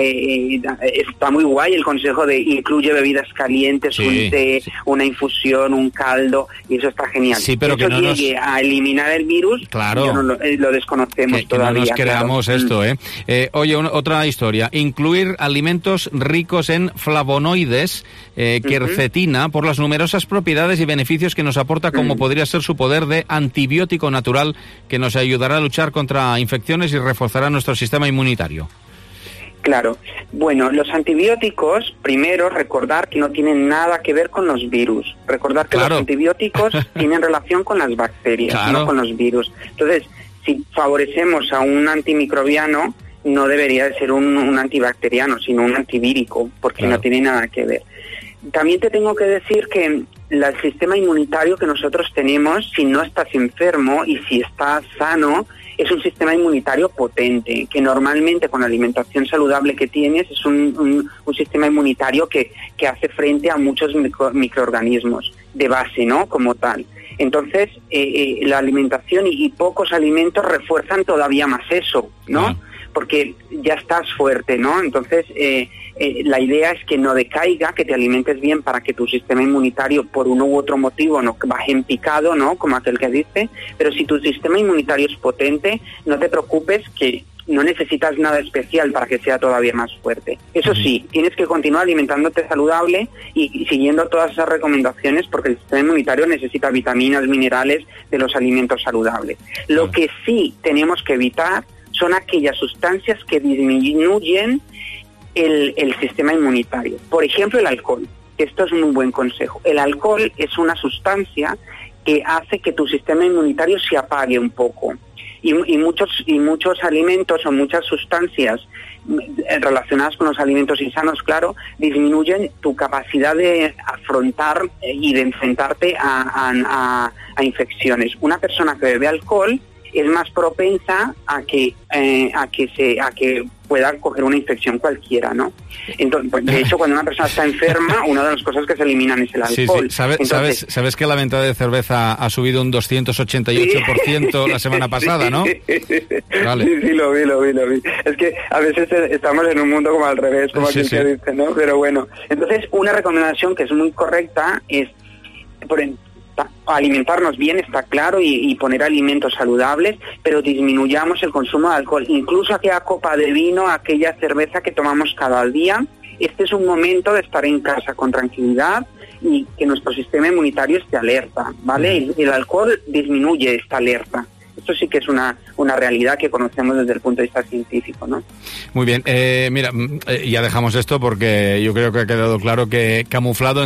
está muy guay el consejo de incluye bebidas calientes, un té, una infusión, un caldo, y eso está genial. Sí, pero que no llegue a eliminar el virus, lo desconocemos todavía. Que no nos creamos esto, Oye, otra historia. Incluir alimentos ricos en flavonoides, quercetina, por las numerosas propiedades y beneficios que nos aporta como podría ser su poder de antibiótico natural que nos ayudará a luchar contra infecciones y reforzará nuestro sistema inmunitario. Claro. Bueno, los antibióticos, primero, recordar que no tienen nada que ver con los virus. Recordar que los antibióticos tienen relación con las bacterias, no con los virus. Entonces, si favorecemos a un antimicrobiano, no debería de ser un antibacteriano, sino un antivírico, porque no tiene nada que ver. También te tengo que decir que el sistema inmunitario que nosotros tenemos, si no estás enfermo y si estás sano, es un sistema inmunitario potente, que normalmente con la alimentación saludable que tienes es un sistema inmunitario que hace frente a muchos microorganismos de base, ¿no? Como tal. Entonces, la alimentación y pocos alimentos refuerzan todavía más eso, ¿no? Porque ya estás fuerte, ¿no? Entonces, la idea es que no decaiga, que te alimentes bien para que tu sistema inmunitario, por uno u otro motivo, no baje en picado, ¿no? Como aquel que dice. Pero si tu sistema inmunitario es potente, no te preocupes que no necesitas nada especial para que sea todavía más fuerte. Eso sí, tienes que continuar alimentándote saludable y siguiendo todas esas recomendaciones porque el sistema inmunitario necesita vitaminas, minerales de los alimentos saludables. Lo que sí tenemos que evitar son aquellas sustancias que disminuyen el sistema inmunitario. Por ejemplo, el alcohol. Esto es un muy buen consejo. El alcohol es una sustancia que hace que tu sistema inmunitario se apague un poco. Y muchos alimentos o muchas sustancias relacionadas con los alimentos insanos, claro, disminuyen tu capacidad de afrontar y de enfrentarte a infecciones. Una persona que bebe alcohol es más propensa a que pueda coger una infección cualquiera, ¿no? Entonces, pues, de hecho, cuando una persona está enferma, una de las cosas que se eliminan es el alcohol. Sí. ¿Sabes que la venta de cerveza ha subido un 288% la semana pasada, ¿no? Vale. Sí, lo vi. Es que a veces estamos en un mundo como al revés, como aquel que dice, ¿no? Pero bueno, entonces una recomendación que es muy correcta es alimentarnos bien, está claro, y poner alimentos saludables, pero disminuyamos el consumo de alcohol, incluso aquella copa de vino, aquella cerveza que tomamos cada día. Este es un momento de estar en casa con tranquilidad y que nuestro sistema inmunitario esté alerta, ¿vale? El alcohol disminuye esta alerta. Esto sí que es una realidad que conocemos desde el punto de vista científico, ¿no? Muy bien. Mira, ya dejamos esto porque yo creo que ha quedado claro que camuflado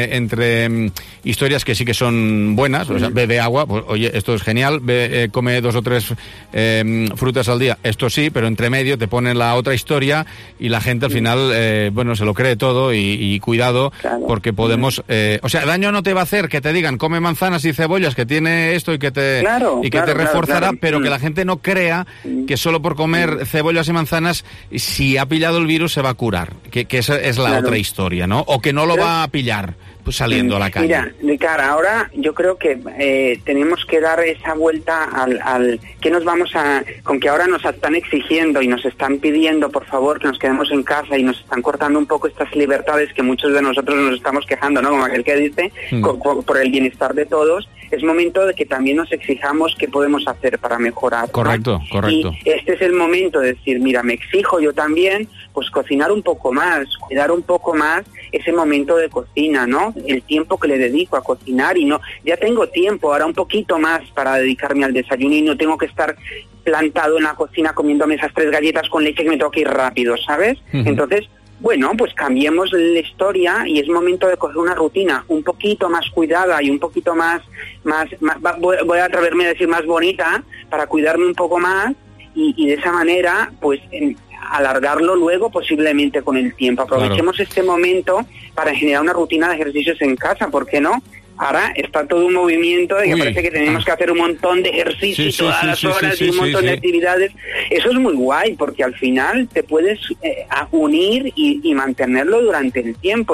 entre historias que sí que son buenas, o sea, bebe agua, pues oye, esto es genial, come 2 o 3 frutas al día, esto sí, pero entre medio te ponen la otra historia y la gente al final, se lo cree todo y cuidado, claro, porque podemos... o sea, daño no te va a hacer que te digan come manzanas y cebollas, que tiene esto y que te reforzará, pero que la gente no crea que solo por comer cebollas y manzanas, si ha pillado el virus se va a curar, que esa es la otra historia, ¿no? O que no lo va a pillar pues saliendo a la calle. Mira, Ricard, ahora yo creo que tenemos que dar esa vuelta al que nos vamos a... Con que ahora nos están exigiendo y nos están pidiendo, por favor, que nos quedemos en casa y nos están cortando un poco estas libertades que muchos de nosotros nos estamos quejando, ¿no? Como aquel que dice, por el bienestar de todos. Es momento de que también nos exijamos qué podemos hacer para mejorar. Correcto, ¿no? Correcto. Y este es el momento de decir, mira, me exijo yo también, pues cocinar un poco más, cuidar un poco más ese momento de cocina, ¿no? El tiempo que le dedico a cocinar y no, ya tengo tiempo, ahora un poquito más para dedicarme al desayuno y no tengo que estar plantado en la cocina comiéndome esas 3 galletas con leche que me tengo que ir rápido, ¿sabes? Entonces, bueno, pues cambiemos la historia y es momento de coger una rutina un poquito más cuidada y un poquito más voy a atreverme a decir más bonita, para cuidarme un poco más y de esa manera, pues alargarlo luego posiblemente con el tiempo. Aprovechemos este momento para generar una rutina de ejercicios en casa, ¿por qué no? Ahora está todo un movimiento de que parece que tenemos que hacer un montón de ejercicios todas las horas y un montón de actividades. Eso es muy guay, porque al final te puedes unir y mantenerlo durante el tiempo.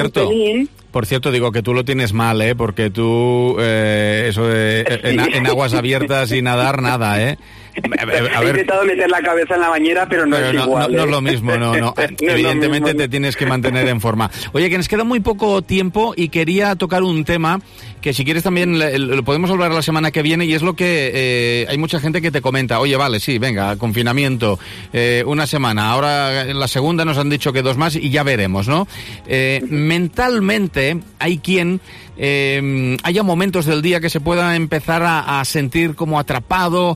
Por cierto, digo que tú lo tienes mal, porque tú eso de en aguas abiertas y nadar, nada, He intentado meter la cabeza en la bañera, pero no es igual. No es lo mismo, no. Evidentemente te tienes que mantener en forma. Oye, que nos queda muy poco tiempo y quería tocar un tema que si quieres también lo podemos hablar la semana que viene, y es lo que hay mucha gente que te comenta, oye, vale, sí, venga, confinamiento, una semana, ahora en la segunda nos han dicho que 2 más y ya veremos, ¿no? Mentalmente hay quien... haya momentos del día que se pueda empezar a sentir como atrapado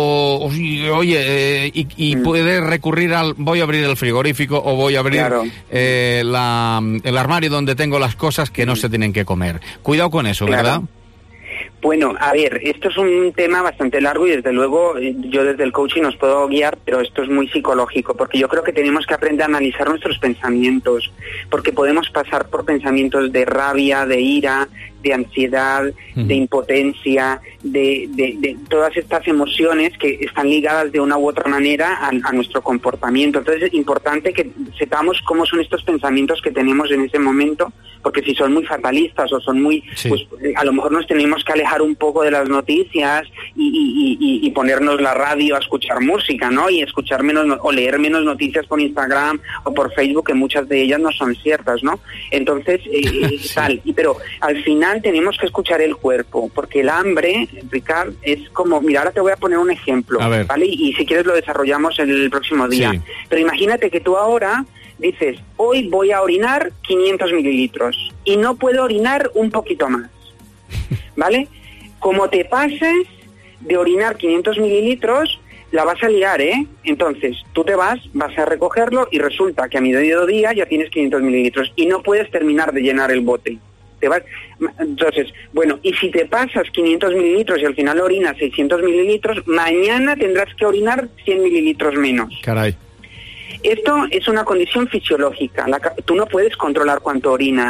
y puede recurrir al voy a abrir el frigorífico o voy a abrir el armario donde tengo las cosas que no se tienen que comer. Cuidado con eso, ¿verdad? Bueno, a ver, esto es un tema bastante largo y desde luego yo desde el coaching nos puedo guiar, pero esto es muy psicológico, porque yo creo que tenemos que aprender a analizar nuestros pensamientos, porque podemos pasar por pensamientos de rabia, de ira, de ansiedad, de impotencia, de todas estas emociones que están ligadas de una u otra manera a nuestro comportamiento. Entonces es importante que sepamos cómo son estos pensamientos que tenemos en ese momento, porque si son muy fatalistas o son muy, pues a lo mejor nos tenemos que alejar un poco de las noticias y ponernos la radio a escuchar música, ¿no? Y escuchar menos o leer menos noticias por Instagram o por Facebook, que muchas de ellas no son ciertas, ¿no? Entonces, pero al final tenemos que escuchar el cuerpo, porque el hambre, Ricard, es como, mira, ahora te voy a poner un ejemplo, ¿vale? Y si quieres lo desarrollamos el próximo día. Sí. Pero imagínate que tú ahora dices, hoy voy a orinar 500 mililitros y no puedo orinar un poquito más, ¿vale? Como te pases de orinar 500 mililitros, la vas a liar, Entonces, tú te vas a recogerlo y resulta que a mediodía ya tienes 500 mililitros y no puedes terminar de llenar el bote. Entonces, bueno, y si te pasas 500 mililitros y al final orinas 600 mililitros, mañana tendrás que orinar 100 mililitros menos. Caray. Esto es una condición fisiológica. Tú no puedes controlar cuánto orinas.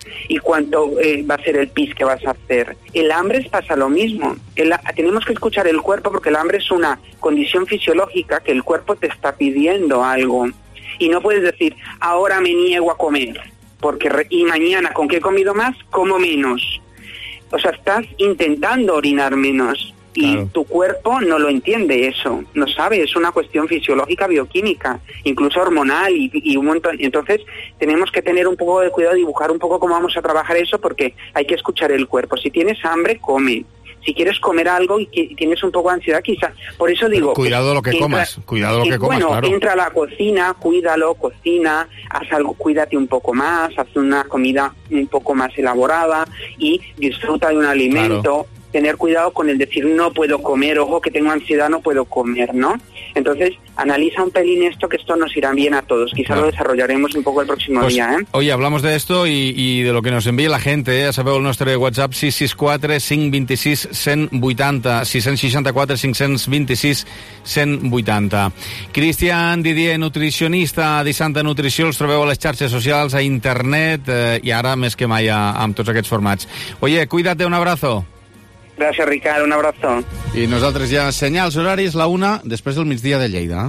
y cuánto va a ser el pis que vas a hacer. El hambre pasa lo mismo. Tenemos que escuchar el cuerpo, porque el hambre es una condición fisiológica que el cuerpo te está pidiendo algo. Y no puedes decir, ahora me niego a comer, y mañana, ¿con qué he comido más? Como menos. O sea, estás intentando orinar menos. Y claro, tu cuerpo no lo entiende eso, no sabe, es una cuestión fisiológica, bioquímica, incluso hormonal y un montón. Entonces tenemos que tener un poco de cuidado, dibujar un poco cómo vamos a trabajar eso, porque hay que escuchar el cuerpo. Si tienes hambre, come. Si quieres comer algo y que tienes un poco de ansiedad, quizá. Por eso digo... Pero cuidado lo que comas, bueno, claro. Entra a la cocina, cuídalo, cocina, haz algo, cuídate un poco más, haz una comida un poco más elaborada y disfruta de un alimento. Claro. Tener cuidado con el decir no puedo comer, ojo que tengo ansiedad, no puedo comer, ¿no? Entonces, analiza un pelín esto, que esto nos irá bien a todos. Quizá lo desarrollaremos un poco el próximo día, ¿eh? Oye, hablamos de esto y de lo que nos envia la gente, Ya sabeu, el nostre WhatsApp 664 526 180, 664 526 180. Cristian Didier, nutricionista de Santa Nutrició, els trobeu a les xarxes socials, a internet, i ara més que mai amb tots aquests formats. Oye, cuídate, un abrazo. Gràcies, Ricard, un abrazo. I nosaltres ja senyals horaris, la 1, després del migdia de Lleida.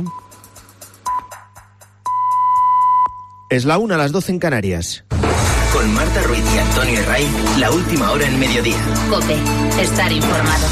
Es la 1, a las 12 en Canarias. Con Marta Ruiz y Antonio Herray, la última hora en mediodía. COPE, estar informado.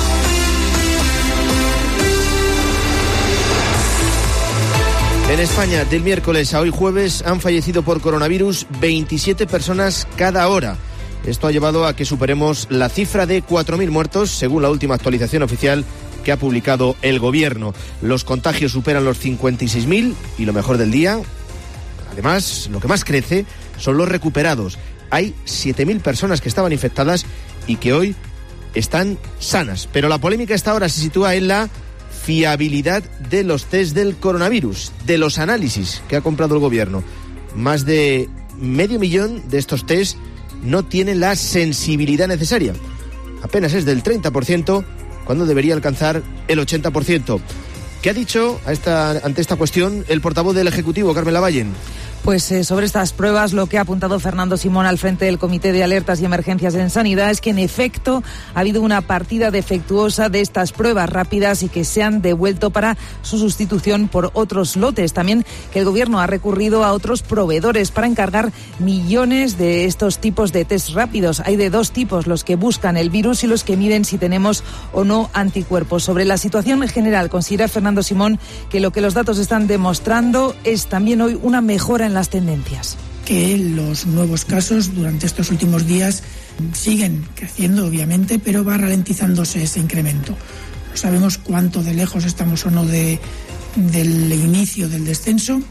En España, del miércoles a hoy jueves, han fallecido por coronavirus 27 personas cada hora. Esto ha llevado a que superemos la cifra de 4.000 muertos, según la última actualización oficial que ha publicado el Gobierno. Los contagios superan los 56.000 y lo mejor del día, además, lo que más crece son los recuperados. Hay 7.000 personas que estaban infectadas y que hoy están sanas. Pero la polémica esta hora se sitúa en la fiabilidad de los test del coronavirus, de los análisis que ha comprado el Gobierno. Más de 500.000 de estos test no tienen la sensibilidad necesaria. Apenas es del 30%, cuando debería alcanzar el 80%. ¿Qué ha dicho ante esta cuestión el portavoz del Ejecutivo, Carmen Lavallen? Pues sobre estas pruebas lo que ha apuntado Fernando Simón al frente del Comité de Alertas y Emergencias en Sanidad es que en efecto ha habido una partida defectuosa de estas pruebas rápidas y que se han devuelto para su sustitución por otros lotes. También que el Gobierno ha recurrido a otros proveedores para encargar millones de estos tipos de test rápidos. Hay de dos tipos, los que buscan el virus y los que miden si tenemos o no anticuerpos. Sobre la situación general, considera Fernando Simón que lo que los datos están demostrando es también hoy una mejora en las tendencias. Que los nuevos casos durante estos últimos días siguen creciendo, obviamente, pero va ralentizándose ese incremento. No sabemos cuánto de lejos estamos o no del inicio del descenso.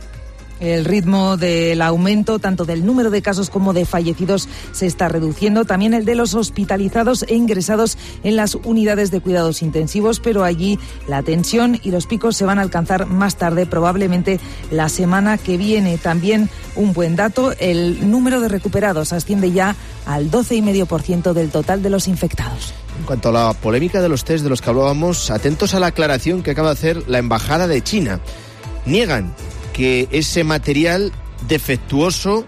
El ritmo del aumento, tanto del número de casos como de fallecidos, se está reduciendo. También el de los hospitalizados e ingresados en las unidades de cuidados intensivos, pero allí la tensión y los picos se van a alcanzar más tarde, probablemente la semana que viene. También un buen dato, el número de recuperados asciende ya al 12,5% del total de los infectados. En cuanto a la polémica de los test de los que hablábamos, atentos a la aclaración que acaba de hacer la Embajada de China. Niegan que ese material defectuoso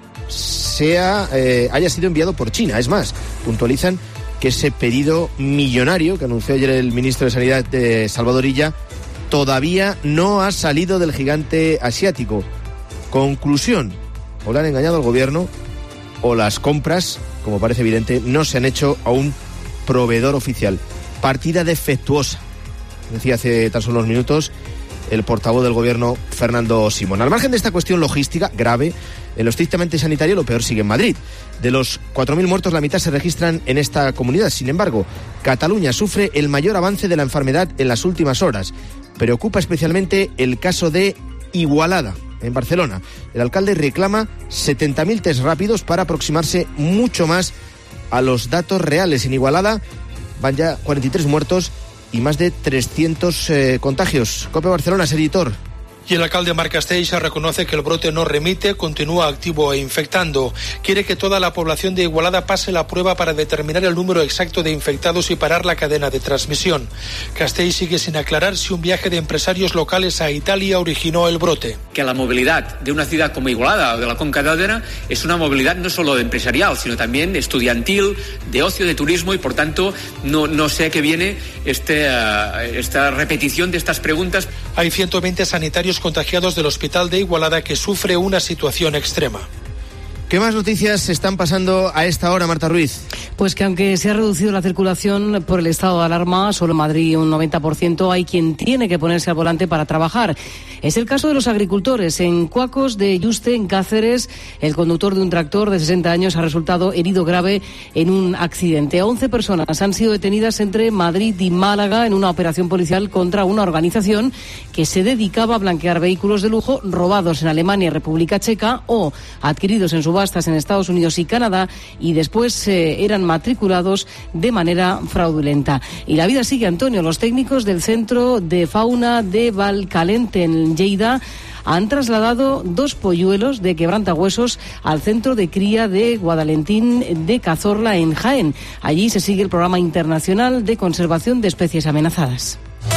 haya sido enviado por China. Es más, puntualizan que ese pedido millonario que anunció ayer el ministro de Sanidad, Salvador Illa, todavía no ha salido del gigante asiático. Conclusión: o le han engañado al Gobierno o las compras, como parece evidente, no se han hecho a un proveedor oficial. Partida defectuosa, decía hace tan solo unos minutos el portavoz del Gobierno, Fernando Simón. Al margen de esta cuestión logística grave, en lo estrictamente sanitario lo peor sigue en Madrid. De los 4.000 muertos, la mitad se registran en esta comunidad. Sin embargo, Cataluña sufre el mayor avance de la enfermedad en las últimas horas. Preocupa especialmente el caso de Igualada, en Barcelona. El alcalde reclama 70.000 test rápidos para aproximarse mucho más a los datos reales. En Igualada van ya 43 muertos y más de 300 contagios. COPE Barcelona, editor. Y el alcalde Marc Castells reconoce que el brote no remite, continúa activo e infectando. Quiere que toda la población de Igualada pase la prueba para determinar el número exacto de infectados y parar la cadena de transmisión. Castells sigue sin aclarar si un viaje de empresarios locales a Italia originó el brote. Que la movilidad de una ciudad como Igualada o de la Conca d'Òdena es una movilidad no solo empresarial, sino también estudiantil, de ocio, de turismo, y por tanto no sé a qué viene esta repetición de estas preguntas. Hay 120 sanitarios contagiados del hospital de Igualada que sufre una situación extrema. ¿Qué más noticias se están pasando a esta hora, Marta Ruiz? Pues que aunque se ha reducido la circulación por el estado de alarma, solo en Madrid un 90%, hay quien tiene que ponerse al volante para trabajar. Es el caso de los agricultores. En Cuacos de Yuste, en Cáceres, el conductor de un tractor de 60 años ha resultado herido grave en un accidente. 11 personas han sido detenidas entre Madrid y Málaga en una operación policial contra una organización que se dedicaba a blanquear vehículos de lujo robados en Alemania y República Checa o adquiridos en subastas en Estados Unidos y Canadá y después eran matriculados de manera fraudulenta. Y la vida sigue, Antonio. Los técnicos del Centro de Fauna de Valcalente, en Lleida, han trasladado 2 polluelos de quebrantahuesos al centro de cría de Guadalentín de Cazorla, en Jaén. Allí se sigue el programa internacional de conservación de especies amenazadas.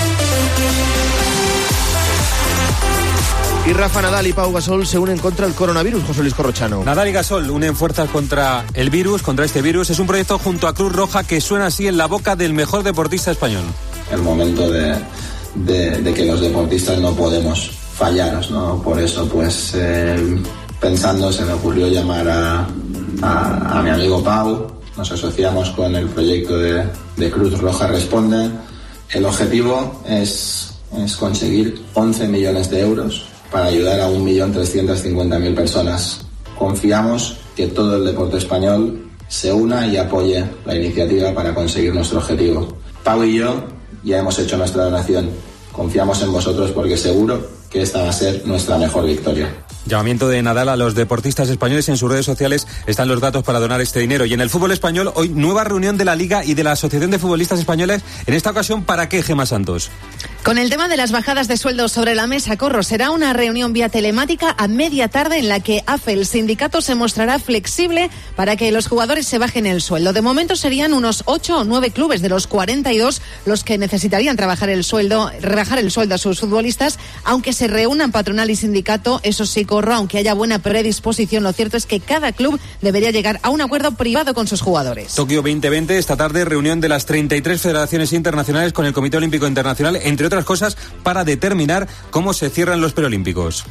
Y Rafa Nadal y Pau Gasol se unen contra el coronavirus, José Luis Corrochano. Nadal y Gasol unen fuerzas contra el virus, contra este virus. Es un proyecto junto a Cruz Roja que suena así en la boca del mejor deportista español. El momento de que los deportistas no podemos fallaros, ¿no? Por eso, pues, pensando, se me ocurrió llamar a mi amigo Pau. Nos asociamos con el proyecto de Cruz Roja Responde. El objetivo es conseguir 11 millones de euros para ayudar a 1.350.000 personas. Confiamos que todo el deporte español se una y apoye la iniciativa para conseguir nuestro objetivo. Pau y yo ya hemos hecho nuestra donación. Confiamos en vosotros porque seguro que esta va a ser nuestra mejor victoria. Llamamiento de Nadal a los deportistas españoles. En sus redes sociales están los datos para donar este dinero. Y en el fútbol español, hoy nueva reunión de la Liga y de la Asociación de Futbolistas Españoles. En esta ocasión, ¿para qué, Gemma Santos? Con el tema de las bajadas de sueldos sobre la mesa, Corro, será una reunión vía telemática a media tarde en la que AFE, el sindicato, se mostrará flexible para que los jugadores se bajen el sueldo. De momento serían unos 8 o 9 clubes de los 42 los que necesitarían rebajar el sueldo a sus futbolistas, aunque se reúnan patronal y sindicato. Eso sí, Corro, aunque haya buena predisposición, lo cierto es que cada club debería llegar a un acuerdo privado con sus jugadores. Tokio 2020, esta tarde, reunión de las 33 federaciones internacionales con el Comité Olímpico Internacional, entre otras cosas, para determinar cómo se cierran los preolímpicos.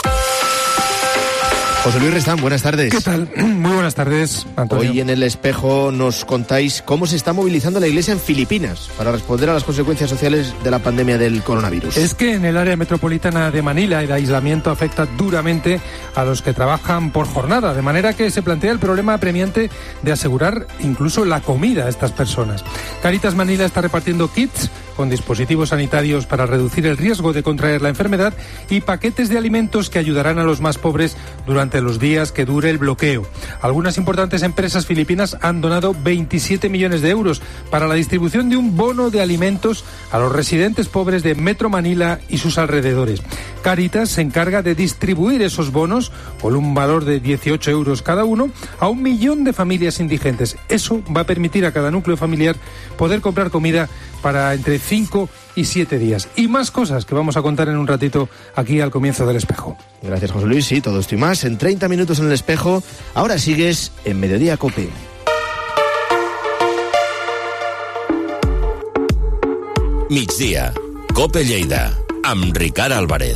José Luis Restán, buenas tardes. ¿Qué tal? Muy buenas tardes, Antonio. Hoy en El Espejo nos contáis cómo se está movilizando la Iglesia en Filipinas para responder a las consecuencias sociales de la pandemia del coronavirus. Es que en el área metropolitana de Manila el aislamiento afecta duramente a los que trabajan por jornada, de manera que se plantea el problema apremiante de asegurar incluso la comida a estas personas. Caritas Manila está repartiendo kits con dispositivos sanitarios para reducir el riesgo de contraer la enfermedad y paquetes de alimentos que ayudarán a los más pobres durante los días que dure el bloqueo. Algunas importantes empresas filipinas han donado 27 millones de euros para la distribución de un bono de alimentos a los residentes pobres de Metro Manila y sus alrededores. Caritas se encarga de distribuir esos bonos, con un valor de 18 euros cada uno, a 1 millón de familias indigentes. Eso va a permitir a cada núcleo familiar poder comprar comida para entre 5 y 7 días. Y más cosas que vamos a contar en un ratito aquí al comienzo del Espejo. Gracias, José Luis. Sí, todo esto y más en 30 minutos en El Espejo. Ahora sigues en Mediodía COPE. Migdia, COPE Lleida, amb Ricard Álvarez.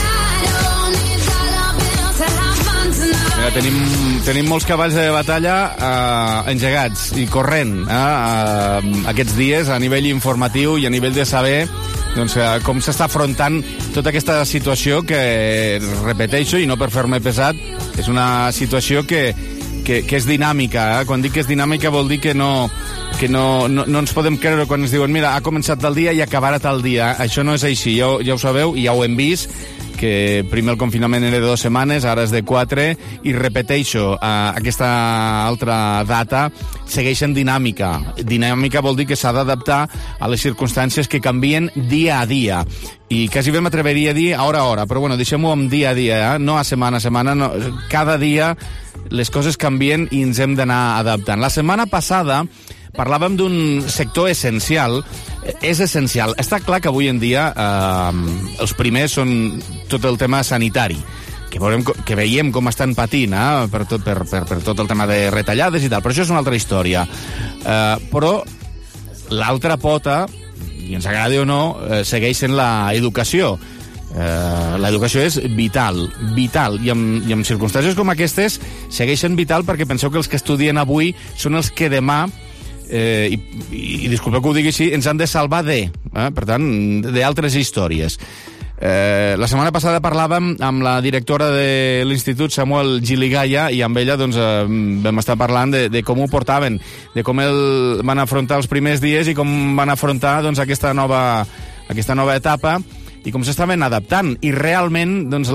Tenim molts cavalls de batalla engegats i corrent aquests dies a nivell informatiu i a nivell de saber doncs, com s'està afrontant tota aquesta situació que, repeteixo, i no per fer-me pesat, és una situació que és dinàmica. Quan dic que és dinàmica vol dir que no no ens podem creure quan ens diuen mira, ha començat tal dia i acabarà tal dia. Això no és així, ja ho sabeu i ja ho hem vist, que primer el confinament era de 2 setmanes, ara és de 4, i repeteixo, aquesta altra data segueix en dinàmica. Dinàmica vol dir que s'ha d'adaptar a les circumstàncies que canvien dia a dia. I quasi bé m'atreveria a dir hora a hora, però bueno, deixem-ho amb dia a dia, no a setmana a setmana, no, cada dia les coses canvien i ens hem d'anar adaptant. La setmana passada parlàvem d'un sector essencial. És essencial. Està clar que avui en dia els primers són tot el tema sanitari, que veiem com estan patint per tot el tema de retallades i tal, però això és una altra història. Però l'altra pota, i ens agradi o no, segueix sent l'educació. L'educació és vital, i en circumstàncies com aquestes segueix sent vital, perquè penseu que els que estudien avui són els que demà i disculpeu que ho digui així, ens han de salvar per tant, d'altres històries. La setmana passada parlàvem amb la directora de l'Institut Samuel Giligaya i amb ella doncs, vam estar parlant de com ho portaven, de com van afrontar els primers dies i com van afrontar doncs, aquesta nova etapa i com s'estaven adaptant. I realment doncs,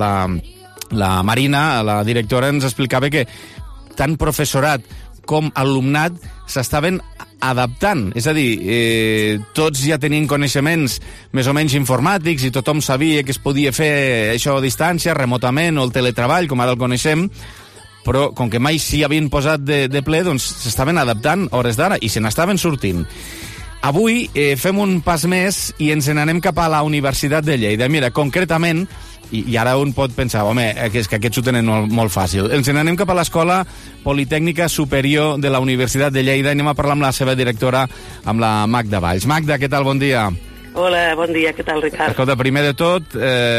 la Marina, la directora, ens explicava que tant professorat com alumnat s'estaven adaptant. És a dir, tots ja tenien coneixements més o menys informàtics i tothom sabia que es podia fer això a distància, remotament, o el teletreball, com ara el coneixem, però com que mai s'hi havien posat de ple, doncs s'estaven adaptant a hores d'ara i se n'estaven sortint. Avui fem un pas més i ens n'anem cap a la Universitat de Lleida. Mira, concretament, i ara un pot pensar, home, és que aquests ho tenen molt fàcil. Ens n'anem cap a l'Escola Politècnica Superior de la Universitat de Lleida i anem a parlar amb la seva directora, amb la Magda Valls. Magda, què tal? Bon dia. Hola, bon dia, què tal, Ricard? Escolta, primer de tot,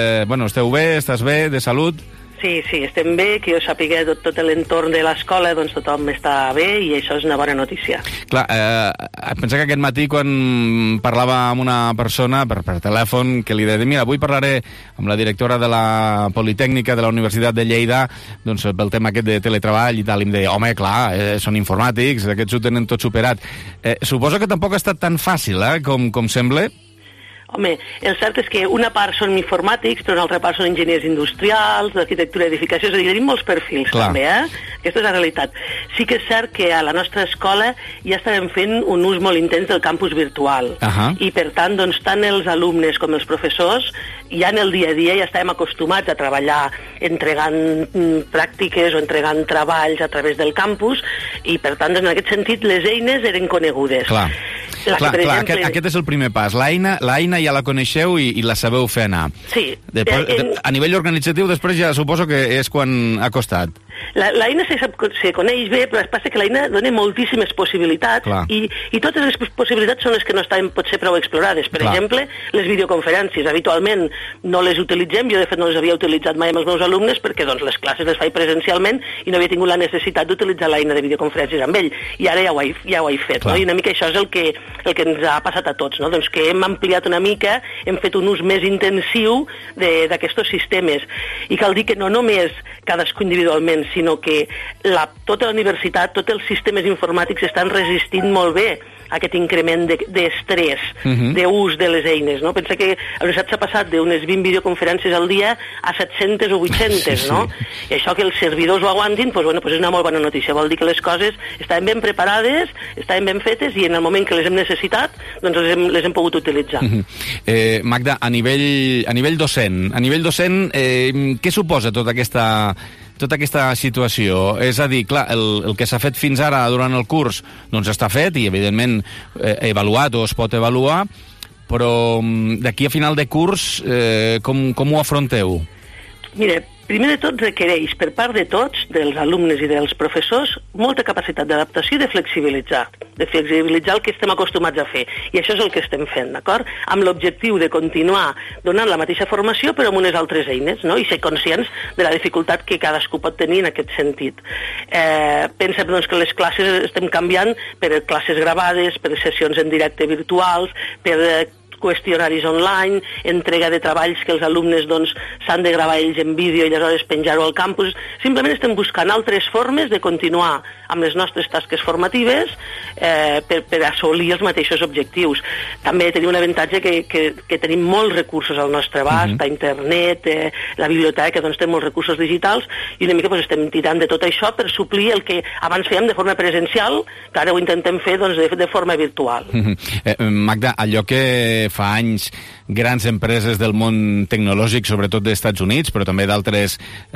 esteu bé? Estàs bé? De salut? Sí, estem bé, que jo sàpiga tot l'entorn de l'escola, doncs tothom està bé i això és una bona notícia. Clar, pensa que aquest matí quan parlava amb una persona per telèfon que li deia, mira, avui parlaré amb la directora de la Politècnica de la Universitat de Lleida doncs pel tema aquest de teletreball i tal, i em deia, home, clar, són informàtics, aquests ho tenen tot superat. Suposo que tampoc ha estat tan fàcil, com sembla. Home, el cert és que una part són informàtics, però una altra part són enginyers industrials, d'arquitectura i edificació, és a dir, tenim molts perfils. Clar. També, Aquesta és la realitat. Sí que és cert que a la nostra escola ja estàvem fent un ús molt intens del campus virtual. I per tant, doncs, tant els alumnes com els professors ja en el dia a dia ja estàvem acostumats a treballar entregant pràctiques o entregant treballs a través del campus i per tant, doncs, en aquest sentit, les eines eren conegudes. Clar, aquest és el primer pas. L'eina ja la coneixeu i la sabeu fer anar. Sí. A nivell organitzatiu, després ja suposo que és quan ha costat. L'eina se coneix bé, però es passa que l'eina dona moltíssimes possibilitats i totes les possibilitats són les que no estaven potser prou explorades. Per exemple, les videoconferències. Habitualment no les utilitzem, jo de fet no les havia utilitzat mai amb els meus alumnes perquè doncs, les classes les faig presencialment i no havia tingut la necessitat d'utilitzar l'eina de videoconferències amb ell. I ara ja ho he fet. No? I una mica això és el que ens ha passat a tots, no? Doncs que hem ampliat una mica, hem fet un ús més intensiu d'aquests sistemes. I cal dir que no només cadascú individualment, sinó que tota la universitat, tots els sistemes informàtics estan resistint molt bé a aquest increment d'estrès, d'ús de les eines. No? Pensa que a l'universitat s'ha passat d'unes 20 videoconferències al dia a 700 o 800, no? I això que els servidors ho aguantin, és una molt bona notícia. Vol dir que les coses estaven ben preparades, estaven ben fetes i en el moment que les hem necessitat, doncs les hem pogut utilitzar. Magda, a nivell docent, què suposa tota aquesta situació? És a dir, clar, el que s'ha fet fins ara durant el curs doncs està fet i, evidentment, avaluat o es pot avaluar, però d'aquí a final de curs com ho afronteu? Mira, primer de tot requereix per part de tots, dels alumnes i dels professors, molta capacitat d'adaptació i de flexibilitzar el que estem acostumats a fer. I això és el que estem fent, d'acord? Amb l'objectiu de continuar donant la mateixa formació però amb unes altres eines, no? I ser conscients de la dificultat que cadascú pot tenir en aquest sentit. Pensa doncs, que les classes estem canviant per classes gravades, per sessions en directe virtuals, per qüestionaris online, entrega de treballs que els alumnes doncs, s'han de gravar ells en vídeo i aleshores penjar-ho al campus. Simplement estem buscant altres formes de continuar amb les nostres tasques formatives per assolir els mateixos objectius. També tenim un avantatge que tenim molts recursos al nostre abast, a internet, la biblioteca, doncs té molts recursos digitals, i una mica estem tirant de tot això per suplir el que abans fèiem de forma presencial, que ara ho intentem fer doncs, de forma virtual. Magda, allò que fa anys grans empreses del món tecnològic, sobretot dels Estats Units, però també d'altres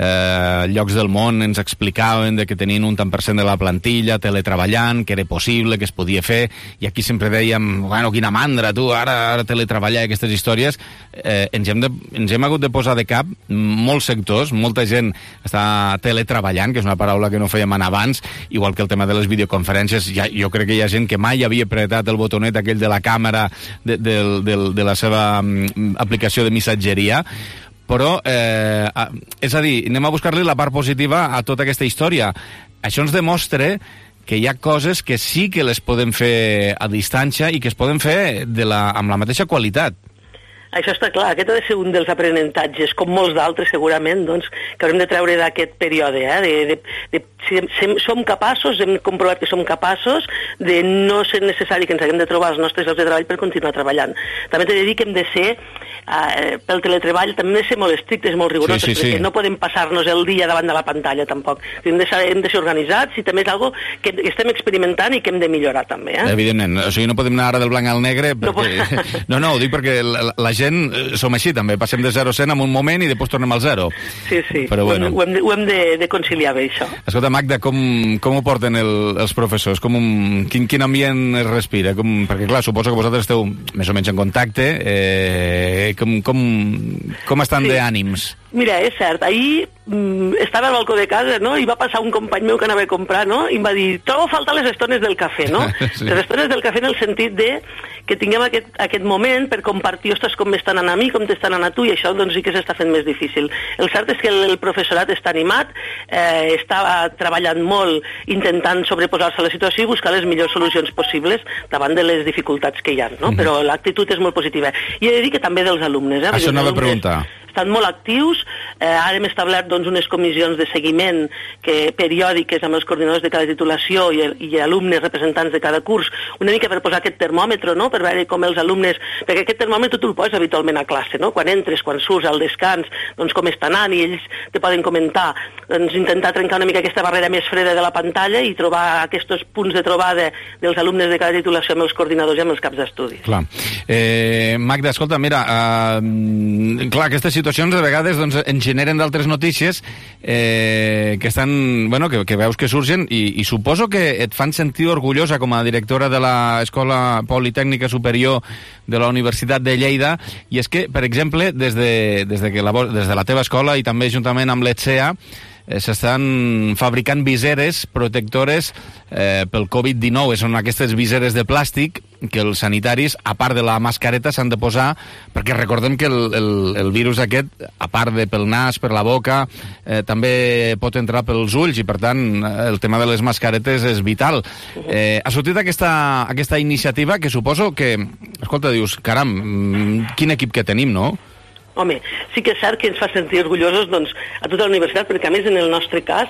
llocs del món, ens explicaven que tenien un tant per cent de la plantilla teletreballant, que era possible, que es podia fer, i aquí sempre dèiem, bueno, quina mandra, tu, ara teletreballar, aquestes històries. Ens hem hagut de posar de cap molts sectors, molta gent està teletreballant, que és una paraula que no fèiem abans, igual que el tema de les videoconferències. Jo crec que hi ha gent que mai havia apretat el botonet aquell de la càmera de la seva aplicació de missatgeria, però, és a dir, anem a buscar-li la part positiva a tota aquesta història. Això ens demostra que hi ha coses que sí que les podem fer a distància i que es poden fer amb la mateixa qualitat. Això està clar, aquest ha de ser un dels aprenentatges, com molts d'altres segurament, doncs, que haurem de treure d'aquest període, si som capaços, hem comprovat que som capaços de no ser necessari que ens haguem de trobar els nostres llocs de treball per continuar treballant. També t'he de dir que hem de ser, pel teletreball, també hem de ser molt estrictes, molt rigorosos, perquè no podem passar-nos el dia davant de la pantalla, tampoc. Hem de ser organitzats i també és algo que estem experimentant i que hem de millorar, també. Evidentment, o sigui, no podem anar ara del blanc al negre, perquè... No, ho dic perquè la gent som així, també. Passem de 0 a 100 en un moment i després tornem al 0. Sí. Però bueno. Ho hem de conciliar bé, això. Escolta, Magda, com ho porten els professors? Quin ambient es respira? Perquè, clar, suposo que vosaltres esteu més o menys en contacte. Com estan d'ànims? Mira, és cert, ahir estava al balcó de casa, no?, i va passar un company meu que anava a comprar, no?, i em va dir, trobo a faltar les estones del cafè, no? Sí. Les estones del cafè en el sentit de que tinguem aquest moment per compartir, ostres, com m'estan anant a mi, com t'estan anant a tu, i això doncs sí que s'està fent més difícil. El cert és que el professorat està animat, està treballant molt intentant sobreposar-se a la situació i buscar les millors solucions possibles davant de les dificultats que hi ha, no? Però l'actitud és molt positiva. I he de dir que també dels alumnes. Això anava a preguntar. Estan molt actius, ara hem establert doncs, unes comissions de seguiment periòdiques amb els coordinadors de cada titulació i alumnes representants de cada curs, una mica per posar aquest termòmetre, no?, per veure com els alumnes, perquè aquest termòmetre tu el poses habitualment a classe, no?, quan entres, quan surts, al descans, doncs com està anant, i ells te poden comentar, doncs intentar trencar una mica aquesta barrera més freda de la pantalla i trobar aquests punts de trobada dels alumnes de cada titulació amb els coordinadors i amb els caps d'estudis. Clar. Magda, escolta, mira, clar, aquestes situacions de vegades doncs, ens generen d'altres notícies que estan, bueno, que veus que surgen i suposo que et fan sentir orgullosa com a directora de l'Escola Politècnica Superior de la Universitat de Lleida, i és que, per exemple, des de la teva escola i també juntament amb l'ETSEA s'estan fabricant viseres protectores pel Covid-19. Són aquestes viseres de plàstic que els sanitaris, a part de la mascareta, s'han de posar, perquè recordem que el virus aquest, a part de pel nas, per la boca, també pot entrar pels ulls, i per tant el tema de les mascaretes és vital. Ha sortit aquesta iniciativa que suposo que, escolta, dius, caram, quin equip que tenim, no? Home, sí que és cert que ens fa sentir orgullosos doncs, a tota la universitat, perquè a més en el nostre cas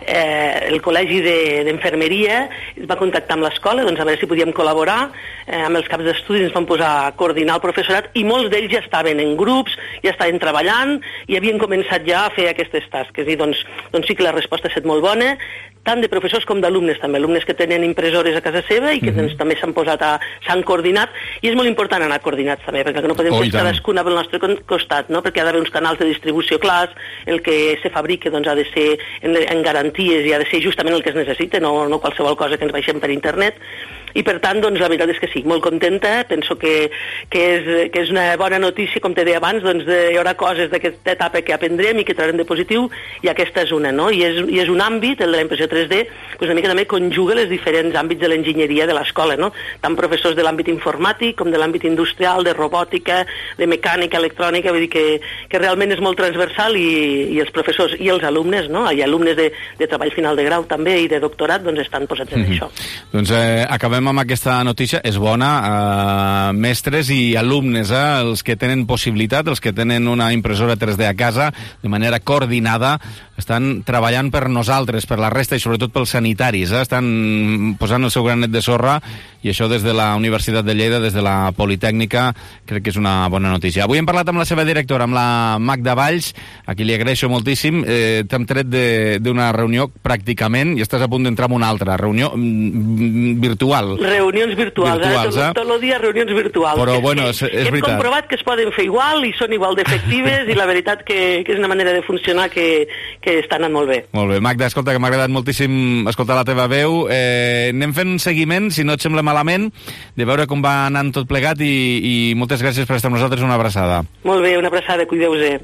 el Col·legi d'Enfermeria va contactar amb l'escola doncs, a veure si podíem col·laborar amb els caps d'estudis, ens van posar a coordinar el professorat i molts d'ells ja estaven en grups, ja estaven treballant i havien començat ja a fer aquestes tasques i doncs sí que la resposta ha estat molt bona, tant de professors com d'alumnes també, alumnes que tenen impressores a casa seva i que doncs, també s'han coordinat, i és molt important anar coordinats també, perquè no podem fer cadascuna pel nostre costat, no? Perquè ha d'haver uns canals de distribució clars, el que se fabrica doncs, ha de ser en garanties i ha de ser justament el que es necessita, no qualsevol cosa que ens baixem per internet, i per tant, doncs, la veritat és que sí, molt contenta, penso que és una bona notícia, com te deia abans, doncs hi haurà coses d'aquesta etapa que aprendrem i que traurem de positiu, i aquesta és una, no? I és un àmbit, el de la impressió 3D, doncs una mica també conjuga les diferents àmbits de l'enginyeria de l'escola, no? Tant professors de l'àmbit informàtic com de l'àmbit industrial, de robòtica, de mecànica, electrònica, vull dir que realment és molt transversal i els professors i els alumnes, no? I alumnes de treball final de grau també i de doctorat, doncs estan posats en això. Doncs acabem acabem amb aquesta notícia, és bona, mestres i alumnes, els que tenen possibilitat, els que tenen una impressora 3D a casa, de manera coordinada, estan treballant per nosaltres, per la resta i sobretot pels sanitaris, estan posant el seu granet de sorra, i això des de la Universitat de Lleida, des de la Politècnica, crec que és una bona notícia. Avui hem parlat amb la seva directora, amb la Magda Valls, a qui li agraeixo moltíssim. T'hem tret d'una reunió pràcticament i estàs a punt d'entrar en una altra reunió virtual. Reunions virtuals, tot el dia reunions virtuals. Però bueno, és veritat. Hem comprovat que es poden fer igual i són igual d'efectives i la veritat que és una manera de funcionar que està anant molt bé. Molt bé. Magda, escolta, que m'ha agradat moltíssim escoltar la teva veu. Anem fent un seguiment, si no et sembla malament, de veure com va anant tot plegat i moltes gràcies per estar amb nosaltres. Una abraçada. Molt bé, una abraçada, cuideu-se.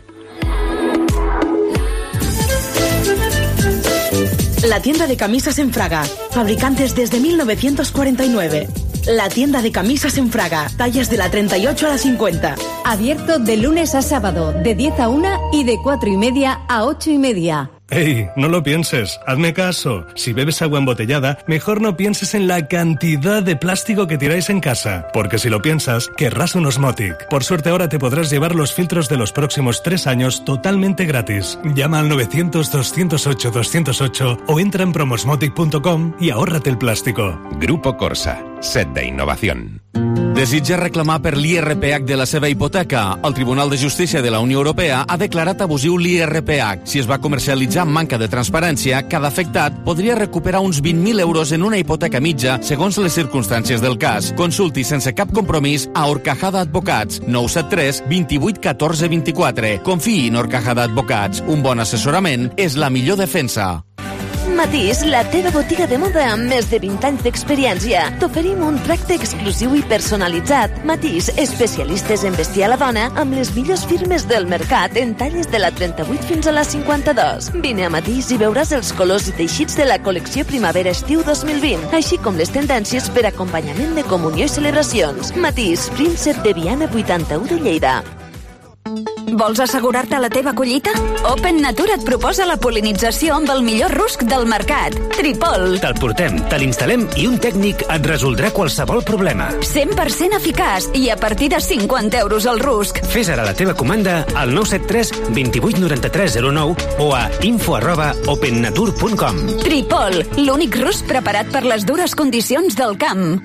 La tienda de camisas en Fraga, fabricantes desde 1949. La tienda de camisas en Fraga, tallas de la 38 a la 50. Abierto de lunes a sábado, de 10 a 1 y de 4:30 a 8:30. ¡Ey! No lo pienses, hazme caso. Si bebes agua embotellada, mejor no pienses en la cantidad de plástico que tiráis en casa, porque si lo piensas, querrás un Osmotic. Por suerte ahora te podrás llevar los filtros de los próximos 3 años totalmente gratis. Llama al 900-208-208 o entra en promosmotic.com y ahórrate el plástico. Grupo Corsa, set d'innovación. Desitja reclamar per l'IRPH de la seva hipoteca. El Tribunal de Justícia de la Unió Europea ha declarat abusiu l'IRPH. Si es va comercialitzar amb manca de transparència, cada afectat podria recuperar uns 20.000 euros en una hipoteca mitja segons les circumstàncies del cas. Consulti sense cap compromís a Horcajada Advocats, 973 28 14 24. Confiï en Horcajada Advocats. Un bon assessorament és la millor defensa. Matís, la teva botiga de moda amb més de 20 anys d'experiència. T'oferim un tracte exclusiu i personalitzat. Matís, especialistes en vestir a la dona amb les millors firmes del mercat en talles de la 38 fins a la 52. Vine a Matís i veuràs els colors i teixits de la col·lecció Primavera-Estiu 2020, així com les tendències per acompanyament de comunió i celebracions. Matís, Príncep de Viana 81 de Lleida. Vols assegurar-te la teva collita? Open Nature et proposa la pol·linització amb el millor rusc del mercat. Tripol. Te'l portem, te l'instal·lem i un tècnic et resoldrà qualsevol problema. 100% eficaç i a partir de 50 euros el rusc. Fes ara la teva comanda al 973 28 93 09 o a info@opennature.com. Tripol, l'únic rusc preparat per les dures condicions del camp.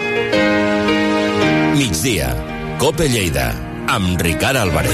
Migdia, Cope Lleida, amb Ricard Álvarez.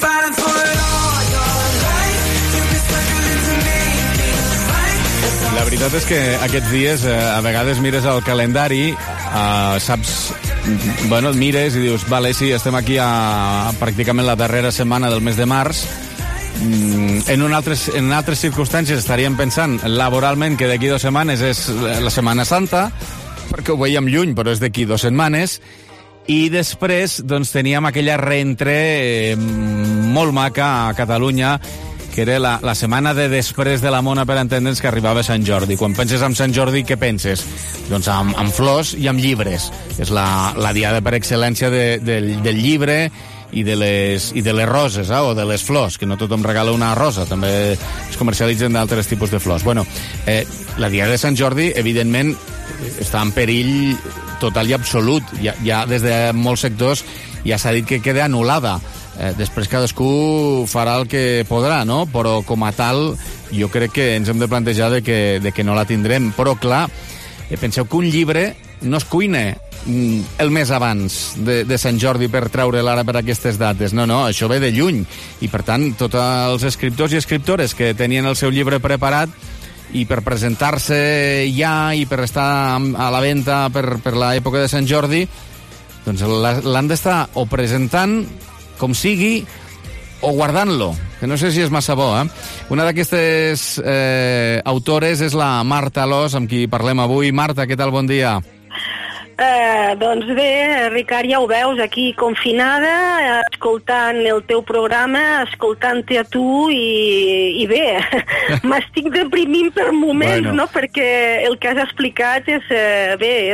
La veritat és que aquests dies a vegades mires el calendari, saps, bueno, mires i dius, vale, sí, estem aquí a pràcticament la darrera setmana del mes de març. En altres circumstàncies estaríem pensant laboralment que d'aquí 2 setmanes és la Setmana Santa, perquè ho veiem lluny, però és d'aquí 2 setmanes. I després doncs, teníem aquella reentré molt maca a Catalunya, que era la setmana de després de la mona, per entendre'ns, que arribava Sant Jordi. Quan penses en Sant Jordi, què penses? Doncs amb flors i amb llibres. És la diada per excel·lència del llibre i de les roses, o de les flors, que no tothom regala una rosa, també es comercialitzen d'altres tipus de flors. Bueno, la diada de Sant Jordi, evidentment, està en perill total i absolut. Ja des de molts sectors ja s'ha dit que queda anul·lada. Després cadascú farà el que podrà, no? Però com a tal, jo crec que ens hem de plantejar de que no la tindrem. Però clar, penseu que un llibre no es cuina el mes abans de Sant Jordi per treure'l ara per aquestes dates. No, això ve de lluny. I per tant, tots els escriptors i escriptores que tenien el seu llibre preparat i per presentar-se ja i per estar a la venda per l'època de Sant Jordi, doncs l'han d'estar o presentant com sigui o guardant-lo, que no sé si és massa bo, Una d'aquestes autores és la Marta Alòs, amb qui parlem avui. Marta, què tal? Bon dia. Doncs bé, Ricard, ja ho veus, aquí confinada, escoltant el teu programa, escoltant-te a tu i bé, m'estic deprimint per moments, no? Perquè el que has explicat és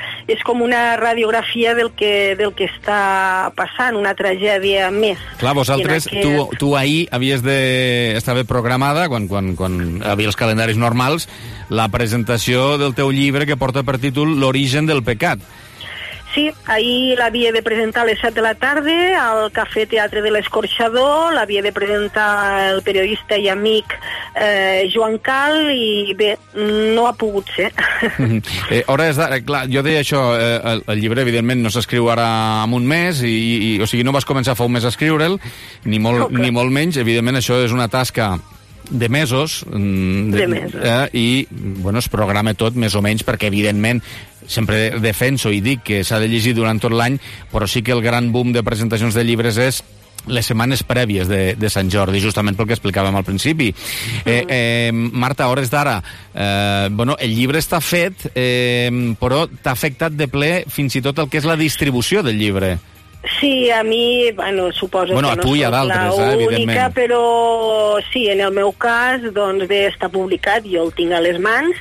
és com una radiografia del que està passant, una tragèdia més. Clar, vosaltres, tu ahir havies d'estar programada, quan havia els calendaris normals, la presentació del teu llibre que porta per títol L'origen del pecat. Sí, ahir l'havia de presentar a les 7 de la tarda al Cafè Teatre de l'Escorxador, l'havia de presentar el periodista i amic Joan Cal, i bé, no ha pogut ser. Clar, jo deia això, el llibre evidentment no s'escriu ara en un mes, o sigui, no vas començar fa un mes a escriure'l, ni molt menys, evidentment això és una tasca de mesos, i bueno, es programa tot més o menys, perquè evidentment sempre defenso i dic que s'ha de llegir durant tot l'any, però sí que el gran boom de presentacions de llibres és les setmanes prèvies de Sant Jordi, justament pel que explicàvem al principi. Marta, a hores d'ara, el llibre està fet, però t'ha afectat de ple fins i tot el que és la distribució del llibre. Sí, a mi, suposo que no soc la única, però sí, en el meu cas, doncs bé, està publicat, jo el tinc a les mans,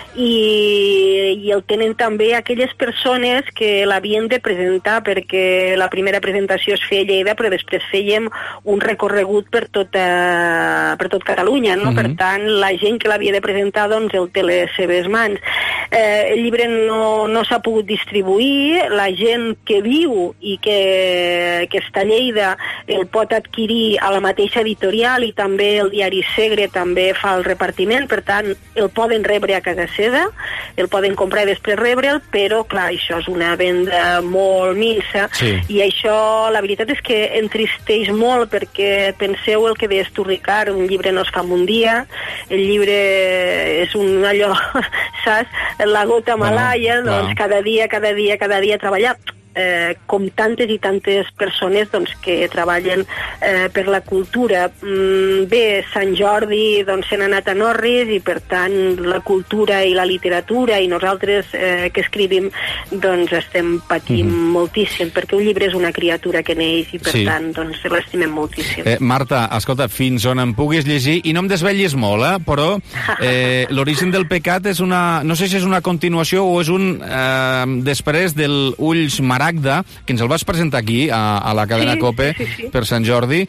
i el tenen també aquelles persones que l'havien de presentar, perquè la primera presentació es feia a Lleida, però després fèiem un recorregut per tot Catalunya, no? Per tant, la gent que l'havia de presentar, doncs, el té a les seves mans. El llibre no s'ha pogut distribuir, la gent que viu i que està a Lleida el pot adquirir a la mateixa editorial, i també el diari Segre també fa el repartiment, per tant el poden rebre a casa seva, el poden comprar i després rebre'l, però clar, això és una venda molt minsa, i això la veritat és que entristeix molt, perquè penseu el que deies tu, Ricard, un llibre no es fa en un dia, el llibre és allò, saps, la gota malaia, doncs cada dia treballar, com tantes i tantes persones doncs, que treballen per la cultura. Bé, Sant Jordi doncs, se n'ha anat a Norris, i per tant la cultura i la literatura i nosaltres que escrivim doncs estem patint moltíssim, perquè un llibre és una criatura que neix i per tant doncs, l'estimem moltíssim. Marta, escolta, fins on em puguis llegir, i no em desvetllis molt, però L'origen del pecat és una... no sé si és una continuació o és un després del Ulls Maragda, que ens el vas presentar aquí a la cadena COPE per Sant Jordi.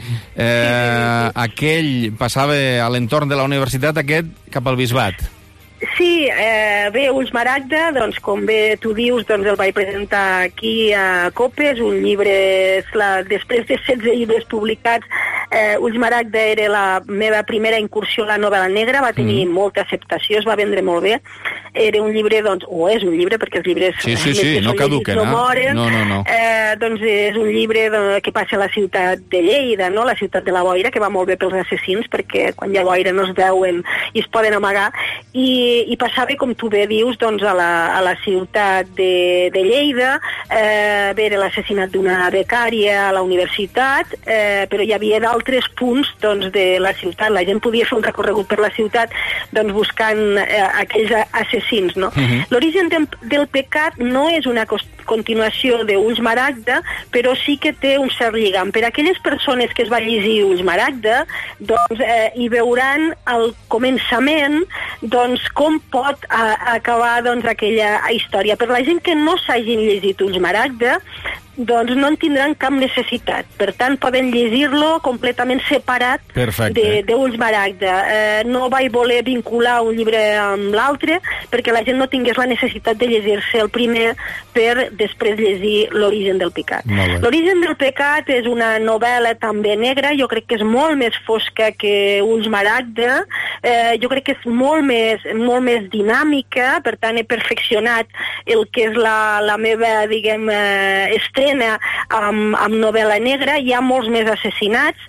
Aquell passava a l'entorn de la universitat, aquest cap al Bisbat. Sí, bé, Ulls Maragda, doncs, com bé tu dius, doncs el vaig presentar aquí a COPE, és un llibre, després de 16 llibres publicats, Ulls Maragda era la meva primera incursió a la novel·la negra, va tenir molta acceptació, es va vendre molt bé, era un llibre, doncs, o és un llibre, perquè els llibres no caduquen, no moren, doncs és un llibre que passa a la ciutat de Lleida, no? La ciutat de la boira, que va molt bé pels assassins, perquè quan hi ha boira no es veuen i es poden amagar, i passava, com tu bé dius, doncs, a la ciutat de Lleida, era l'assassinat d'una becària a la universitat, però hi havia d'altres punts doncs, de la ciutat. La gent podia fer un recorregut per la ciutat doncs, buscant aquells assassins. No? L'origen del pecat no és una continuació d'Ulls Maragda, però sí que té un cert lligam. Per aquelles persones que es va llegir Ulls Maragda, doncs, hi veuran al començament doncs, com pot acabar doncs, aquella història. Per la gent que no s'hagin llegit Ulls Maragda, doncs no en tindran cap necessitat. Per tant, poden llegir-lo completament separat d'Ulls Maragda. No vaig voler vincular un llibre amb l'altre perquè la gent no tingués la necessitat de llegir-se el primer per després llegir L'origen del pecat. L'origen del pecat és una novel·la també negra, jo crec que és molt més fosca que Ulls Maragda, jo crec que és molt més dinàmica, per tant he perfeccionat el que és la meva, diguem, estrena amb novel·la negra. Hi ha molts més assassinats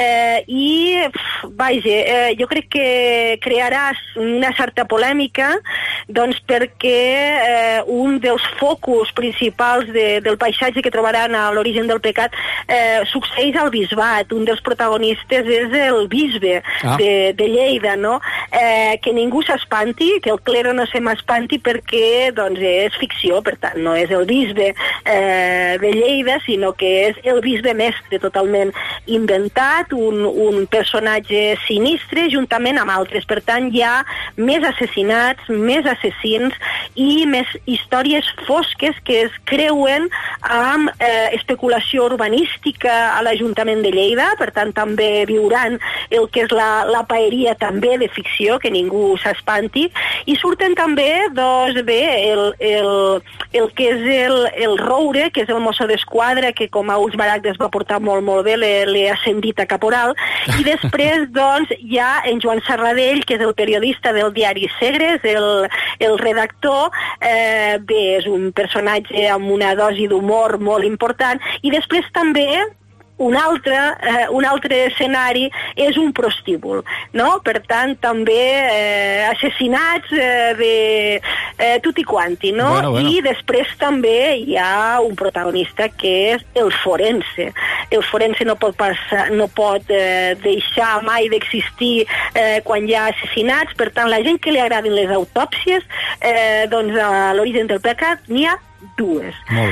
i jo crec que crearàs una certa polèmica doncs perquè un dels focus principals del paisatge que trobaran a L'origen del pecat succeeix al Bisbat. Un dels protagonistes és el bisbe de Lleida, no? Que ningú s'espanti, que el clero no se m'espanti perquè doncs, és ficció, per tant no és el bisbe de Lleida, sinó que és el bisbe mestre totalment inventat, un personatge sinistre juntament amb altres. Per tant, hi ha més assassinats, més assassins i més històries fosques que es creuen amb especulació urbanística a l'Ajuntament de Lleida, per tant també viuran el que és la paeria també de ficció, que ningú s'espanti, i surten també el que és el Roure, que és el mosso d'esquadra, que com a Ulls Barac es va portar molt bé, l'he ascendit a caporal, i després doncs hi ha en Joan Serradell, que és el periodista del diari Segres, el redactor, és un personatge amb una dosi d'humor molt important, i després també un altre escenari és un prostíbul, no? Per tant, també assassinats de tutti quanti, no? Bueno. I després també hi ha un protagonista que és el forense. El forense no pot deixar mai d'existir quan hi ha assassinats, per tant, la gent que li agradin les autòpsies, doncs a l'Origen del Pecat n'hi ha dues.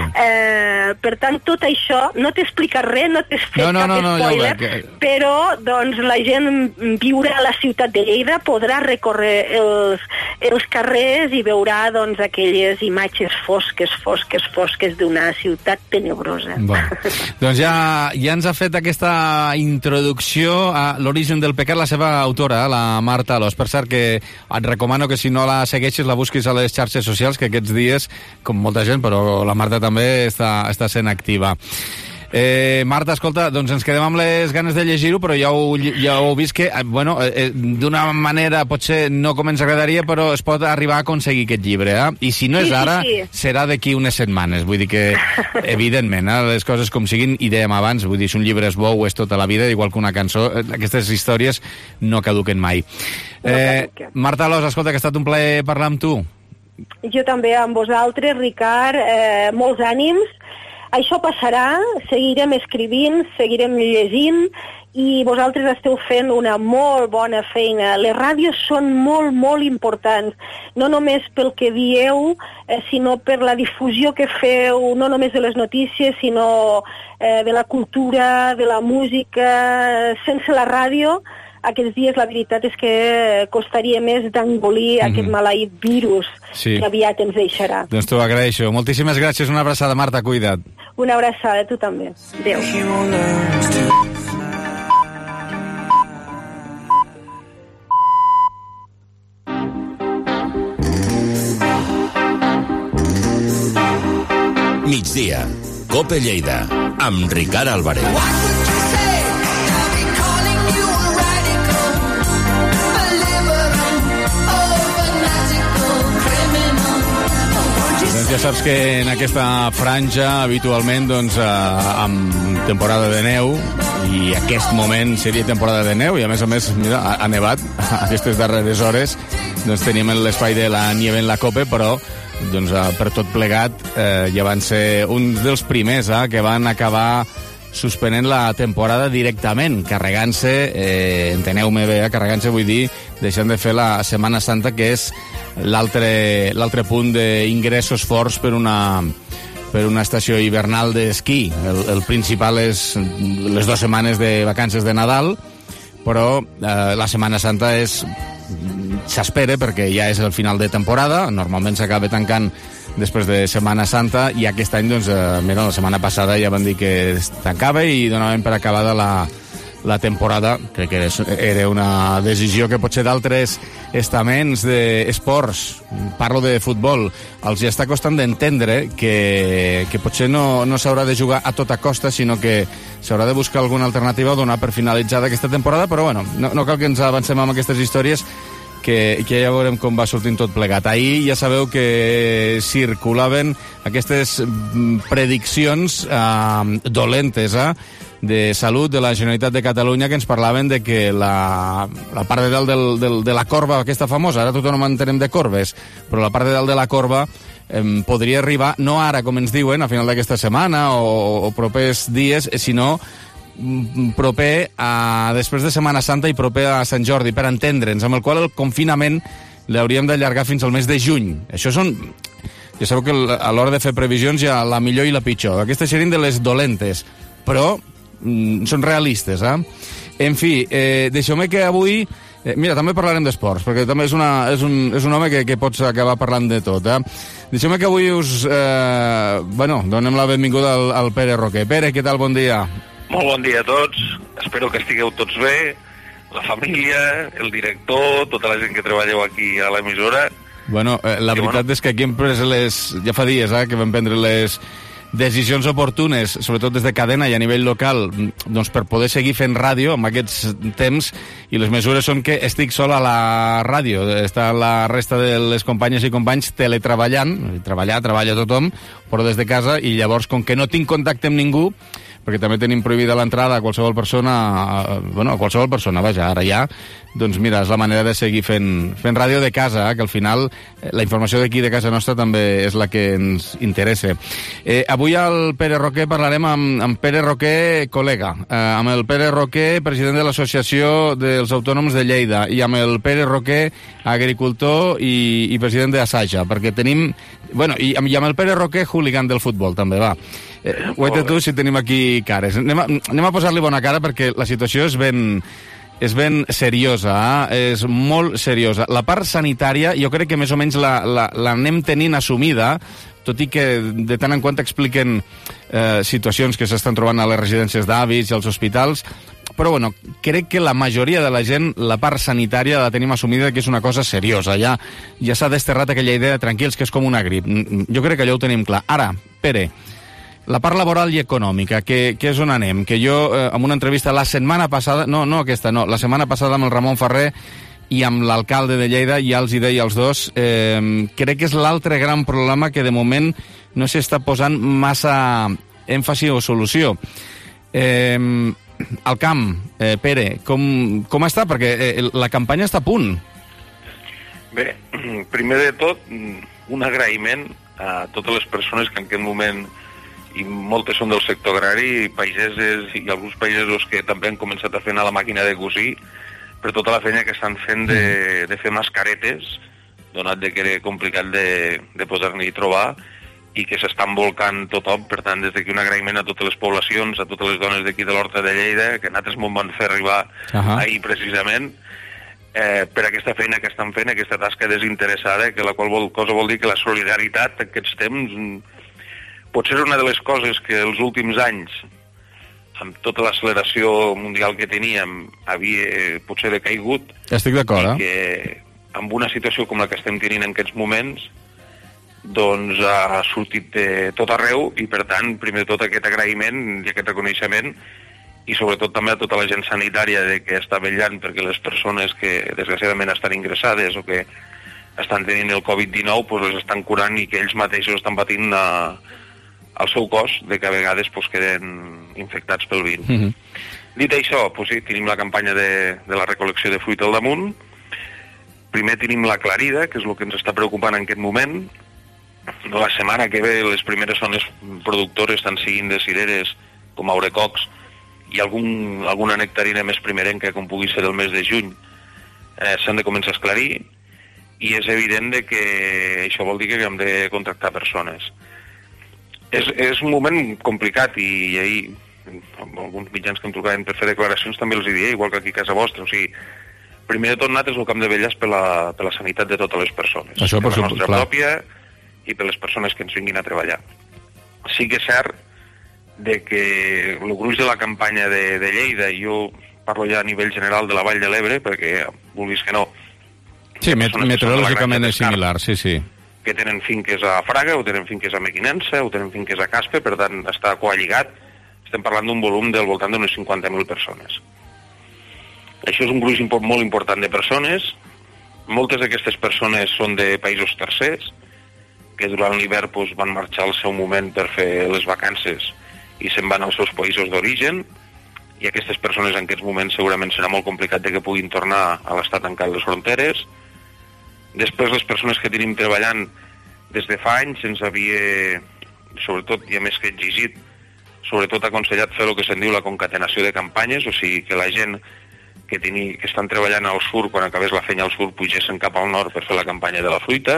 Per tant, tot això no t'explica res, no t'he fet cap spoiler, però doncs la gent viurà a la ciutat de Lleida, podrà recórrer els carrers i veurà doncs aquelles imatges fosques d'una ciutat tenebrosa. Doncs ja ens ha fet aquesta introducció a l'Origen del Pecat la seva autora, la Marta Alòs. Per cert, que et recomano que si no la segueixis la busquis a les xarxes socials, que aquests dies, com molta gent, però la Marta també està sent activa. Marta, escolta, doncs ens quedem amb les ganes de llegir-ho, però ja heu vist que, bueno, d'una manera potser no com ens agradaria, però es pot arribar a aconseguir aquest llibre, I si no és ara, serà d'aquí unes setmanes. Vull dir que, evidentment, les coses com siguin, i dèiem abans, vull dir, si un llibre és bo, ho és tota la vida, igual que una cançó, aquestes històries no caduquen mai. Marta Alòs, escolta, que ha estat un plaer parlar amb tu. Jo també amb vosaltres, Ricard, molts ànims. Això passarà, seguirem escrivint, seguirem llegint, i vosaltres esteu fent una molt bona feina. Les ràdios són molt importants, no només pel que dieu, sinó per la difusió que feu, no només de les notícies, sinó de la cultura, de la música. Sense la ràdio, aquests dies la veritat és que costaria més d'engolir aquest maleït virus que aviat ens deixarà. Doncs t'ho agraeixo. Moltíssimes gràcies. Una abraçada, Marta, cuida't. Una abraçada, tu també. Adéu. Migdia. COPE Lleida. Amb Ricard Álvarez. Ja saps que en aquesta franja habitualment doncs amb temporada de neu, i aquest moment seria temporada de neu, i a més mira, ha nevat aquestes darreres hores, doncs tenim l'espai de la nieve en la COPE, però doncs per tot plegat ja van ser uns dels primers que van acabar suspenent la temporada directament, carregant-se, enteneu-me bé, carregant-se vull dir, deixant de fer la Setmana Santa, que és l'altre punt d'ingressos forts per una estació hivernal d'esquí. El principal és les 2 setmanes de vacances de Nadal, però la Setmana Santa s'espera, perquè ja és el final de temporada, normalment s'acaba tancant després de Setmana Santa, i aquest any, doncs, mira, la setmana passada ja van dir que es tancava i donaven per acabada la temporada. Crec que era una decisió que potser d'altres estaments d'esports, parlo de futbol, els ja està costant d'entendre que potser no s'haurà de jugar a tota costa, sinó que s'haurà de buscar alguna alternativa o donar per finalitzada aquesta temporada, però bueno, no cal que ens avancem amb aquestes històries, que ja veurem com va sortint tot plegat. Ahir ja sabeu que circulaven aquestes prediccions dolentes de salut de la Generalitat de Catalunya, que ens parlaven de que la part de dalt de la corba aquesta famosa, ara tothom entenem de corbes, però la part de dalt de la corba podria arribar, no ara com ens diuen, a final d'aquesta setmana o propers dies, sinó proper a després de Setmana Santa i proper a Sant Jordi, per entendre'ns, amb el qual el confinament l'hauríem d'allargar fins al mes de juny. Això són... Ja sabeu que a l'hora de fer previsions hi ha la millor i la pitjor. Aquestes serien de les dolentes, però són realistes, En fi, deixeu-me que avui Mira, també parlarem d'esports, perquè també és un home que pots acabar parlant de tot. Deixeu-me que avui donem la benvinguda al Pere Roquer. Pere, què tal? Bon dia. Molt bon dia a tots. Espero que estigueu tots bé, la família, el director, tota la gent que treballeu aquí a l'emissora. Bueno, la veritat és que aquí hem pres ja fa dies que vam prendre les decisions oportunes, sobretot des de cadena i a nivell local, doncs per poder seguir fent ràdio amb aquests temps, i les mesures són que estic sol a la ràdio, està la resta de les companyes i companys teletreballant, treballa tothom, però des de casa, i llavors, com que no tinc contacte amb ningú, perquè també tenim prohibida l'entrada a qualsevol persona, vaja, ara ja, doncs mira, és la manera de seguir fent ràdio de casa, que al final la informació d'aquí de casa nostra també és la que ens interessa. Avui al Pere Roquer parlarem amb Pere Roquer, col·lega, amb el Pere Roquer, president de l'Associació dels Autònoms de Lleida, i amb el Pere Roquer, agricultor i president d'Asaja, perquè tenim... Bueno, i amb el Pere Roquer, hooligan del futbol, també, va. Guaita tu si tenim aquí cares. Anem a posar-li bona cara perquè la situació és ben seriosa, és molt seriosa. La part sanitària jo crec que més o menys l'anem tenint assumida, tot i que de tant en quant expliquen situacions que s'estan trobant a les residències d'avis i als hospitals, però bueno, crec que la majoria de la gent, la part sanitària la tenim assumida, que és una cosa seriosa. Ja s'ha desterrat aquella idea de tranquils, que és com una grip. Jo crec que allò ho tenim clar. Ara, Pere, la part laboral i econòmica, que és on anem, que jo, en una entrevista la setmana passada, la setmana passada amb el Ramon Ferrer i amb l'alcalde de Lleida, ja els hi deia als dos, crec que és l'altre gran problema que de moment no s'està posant massa èmfasi o solució. Al camp, Pere, com està? Perquè la campanya està a punt. Bé, primer de tot, un agraïment a totes les persones que en aquest moment, i moltes són del sector agrari, pageses i alguns pagesos que també han començat a fer a la màquina de cosir, per tota la feina que estan fent de fer mascaretes, donat que era complicat de poder-n'hi trobar, i que s'estan volcant tothom. Per tant, des d'aquí un agraïment a totes les poblacions, a totes les dones d'aquí de l'Horta de Lleida, que nosaltres m'ho van fer arribar ahir precisament, per aquesta feina que estan fent, aquesta tasca desinteressada, que la qual cosa vol dir que la solidaritat d'aquests temps potser és una de les coses que els últims anys, amb tota l'acceleració mundial que teníem, havia potser decaigut. Estic d'acord, i que amb una situació com la que estem tenint en aquests moments, doncs ha sortit de tot arreu, i per tant, primer de tot, aquest agraïment i aquest reconeixement, i sobretot també a tota la gent sanitària que està vetllant perquè les persones que desgraciadament estan ingressades o que estan tenint el Covid-19 doncs les estan curant, i que ells mateixos estan patint al seu cos de que a vegades queden infectats pel virus. Dit això, sí, tenim la campanya de la recol·lecció de fruita al damunt. Primer tenim la clarida, que és el que ens està preocupant en aquest moment. La setmana que ve les primeres zones productores, tant siguin de cireres com aurecocs, i alguna nectarina més primerenca, com pugui ser el mes de juny, s'han de començar a esclarir, i és evident que això vol dir que hem de contractar persones. És un moment complicat, i ahir alguns mitjans que em trucaven per fer declaracions també els diria, igual que aquí a casa vostra. O sigui, primer de tot, nosaltres el que hem de vetllar és per la sanitat de totes les persones. Això, per la nostra pròpia i per les persones que ens vinguin a treballar. Sí que és cert que el gruix de la campanya de Lleida, i jo parlo ja a nivell general de la Vall de l'Ebre, perquè vulguis que no... Sí, meteorològicament és similar, sí. Que tenen finques a Fraga, o tenen finques a Mequinensa, o tenen finques a Caspe, per tant està coalligat. Estem parlant d'un volum del voltant d'unes 50.000 persones. Això és un gruix molt important de persones. Moltes d'aquestes persones són de països tercers, que durant l'hivern van marxar al seu moment per fer les vacances i se'n van als seus països d'origen, i aquestes persones en aquests moments segurament serà molt complicat que puguin tornar a l'estat tancat les fronteres. Després, les persones que tenim treballant des de fa anys ens havia, sobretot, i a més que exigit, sobretot aconsellat fer el que se'n diu la concatenació de campanyes, o sigui, que la gent que estan treballant al sud, quan acabés la feina al sud, pugessin cap al nord per fer la campanya de la fruita.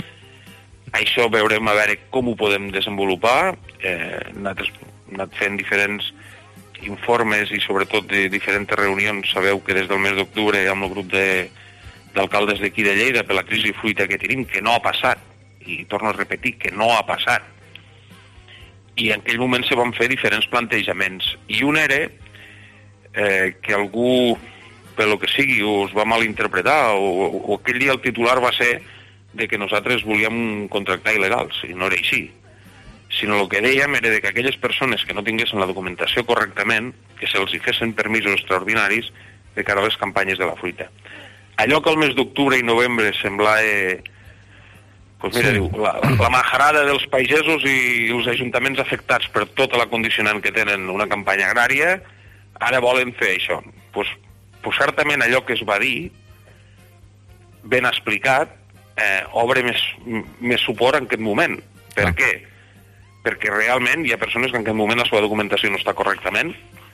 Això veurem a veure com ho podem desenvolupar. Nosaltres hem anat fent diferents informes i sobretot de diferents reunions, sabeu que des del mes d'octubre amb el grup d'alcaldes d'aquí de Lleida per la crisi fruita que tenim, que no ha passat, i torno a repetir que no ha passat, i en aquell moment se van fer diferents plantejaments, i un era que algú, per lo que sigui, us va malinterpretar, o aquell dia el titular va ser de que nosaltres volíem contractar il·legals, i no era així, sinó el que dèiem era que aquelles persones que no tinguessin la documentació correctament, que se'ls hi fessin permisos extraordinaris de cara a les campanyes de la fruita. Allò que al mes d'octubre i novembre semblava pues mira, diu, la majarada dels pagesos i els ajuntaments afectats per tota la condicionant que tenen una campanya agrària, ara volen fer això. Pues certament allò que es va dir, ben explicat, obre més suport en aquest moment. Per què? Perquè realment hi ha persones que en aquest moment la seva documentació no està correctament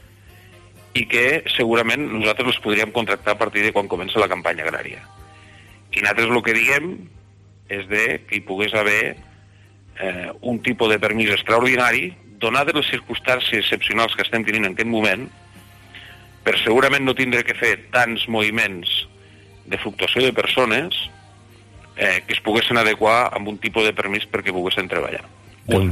i que segurament nosaltres els podríem contractar a partir de quan comença la campanya agrària. I nosaltres el que diem és que hi pogués haver un tipus de permís extraordinari, donades les circumstàncies excepcionals que estem tenint en aquest moment, per segurament no tindre que fer tants moviments de fluctuació de persones que es poguessin adequar amb un tipus de permís perquè poguessin treballar. Un.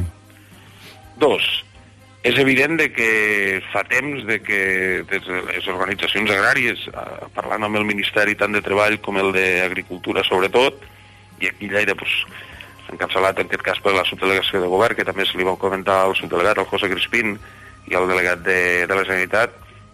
Dos, és evident que fa temps que des de les organitzacions agràries, parlant amb el Ministeri tant de Treball com el d'Agricultura sobretot, i aquí a Lleida encapçalat en aquest cas per la subdelegació de govern, que també se li va comentar al subdelegat, al José Crispín, i al delegat de la Generalitat,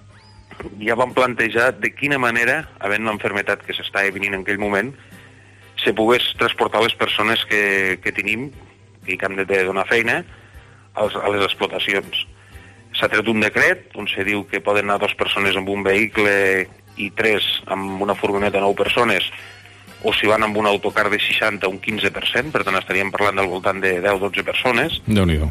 ja van plantejar de quina manera, havent una malaltia que s'està venint en aquell moment, se pogués transportar les persones que tenim i que hem de donar feina a les explotacions. S'ha tret un decret on se diu que poden anar 2 persones amb un vehicle i 3 amb una furgoneta de 9 persones, o si van amb un autocar de 60 un 15%, per tant estaríem parlant del voltant de 10-12 persones. Déu-n'hi-do.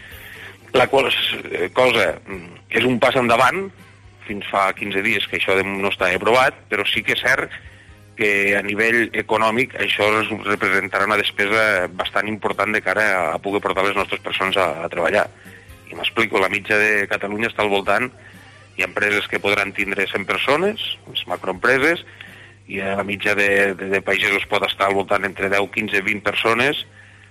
La qual cosa és un pas endavant, fins fa 15 dies que això no està aprovat, però sí que és cert que a nivell econòmic això representarà una despesa bastant important de cara a poder portar les nostres persones a treballar. I m'explico, la mitja de Catalunya està al voltant, hi ha empreses que podran tindre 100 persones, les macroempreses, i la mitja de pagesos pot estar al voltant entre 10, 15, 20 persones.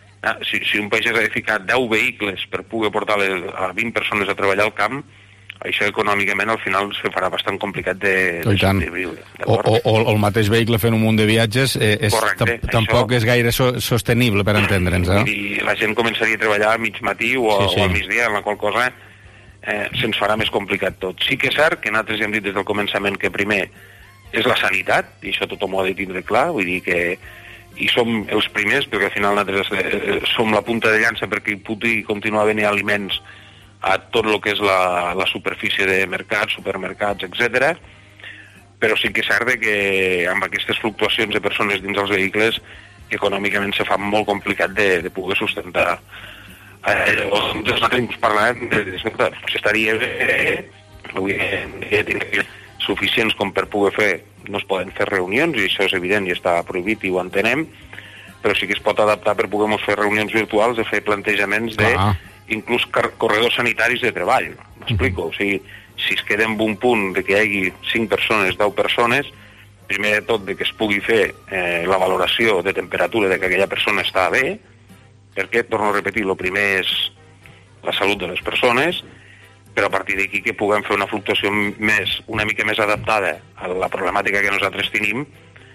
Si un pagès ha de ficar 10 vehicles per poder portar a 20 persones a treballar al camp, això econòmicament al final se farà bastant complicat de viure. O el mateix vehicle fent un munt de viatges tampoc és gaire sostenible, per entendre'ns. I la gent començaria a treballar a mig matí o a migdia, en la qual cosa se'ns farà més complicat tot. Sí que és cert que nosaltres ja hem dit des del començament que primer és la sanitat, i això tothom ho ha de tindre clar, vull dir que i som els primers, perquè al final nosaltres som la punta de llança perquè hi pugui continuar venint aliments a tot el que és la superfície de mercats, supermercats, etc. Però sí que és cert que amb aquestes fluctuacions de persones dins els vehicles econòmicament se fa molt complicat de poder sustentar. Nosaltres parlàvem si estaria bé, suficients com per poder fer, no es poden fer reunions, i això és evident i està prohibit i ho entenem, però sí que es pot adaptar per poder fer reunions virtuals, de fer plantejaments de inclús corredors sanitaris de treball. M'explico? O sigui, si es queda en un punt de que hi hagi 5 persones, 10 persones, primer de tot de que es pugui fer la valoració de temperatura de que aquella persona està bé, perquè, torno a repetir, el primer és la salut de les persones, però a partir d'aquí que puguem fer una fluctuació una mica més adaptada a la problemàtica que nosaltres tenim,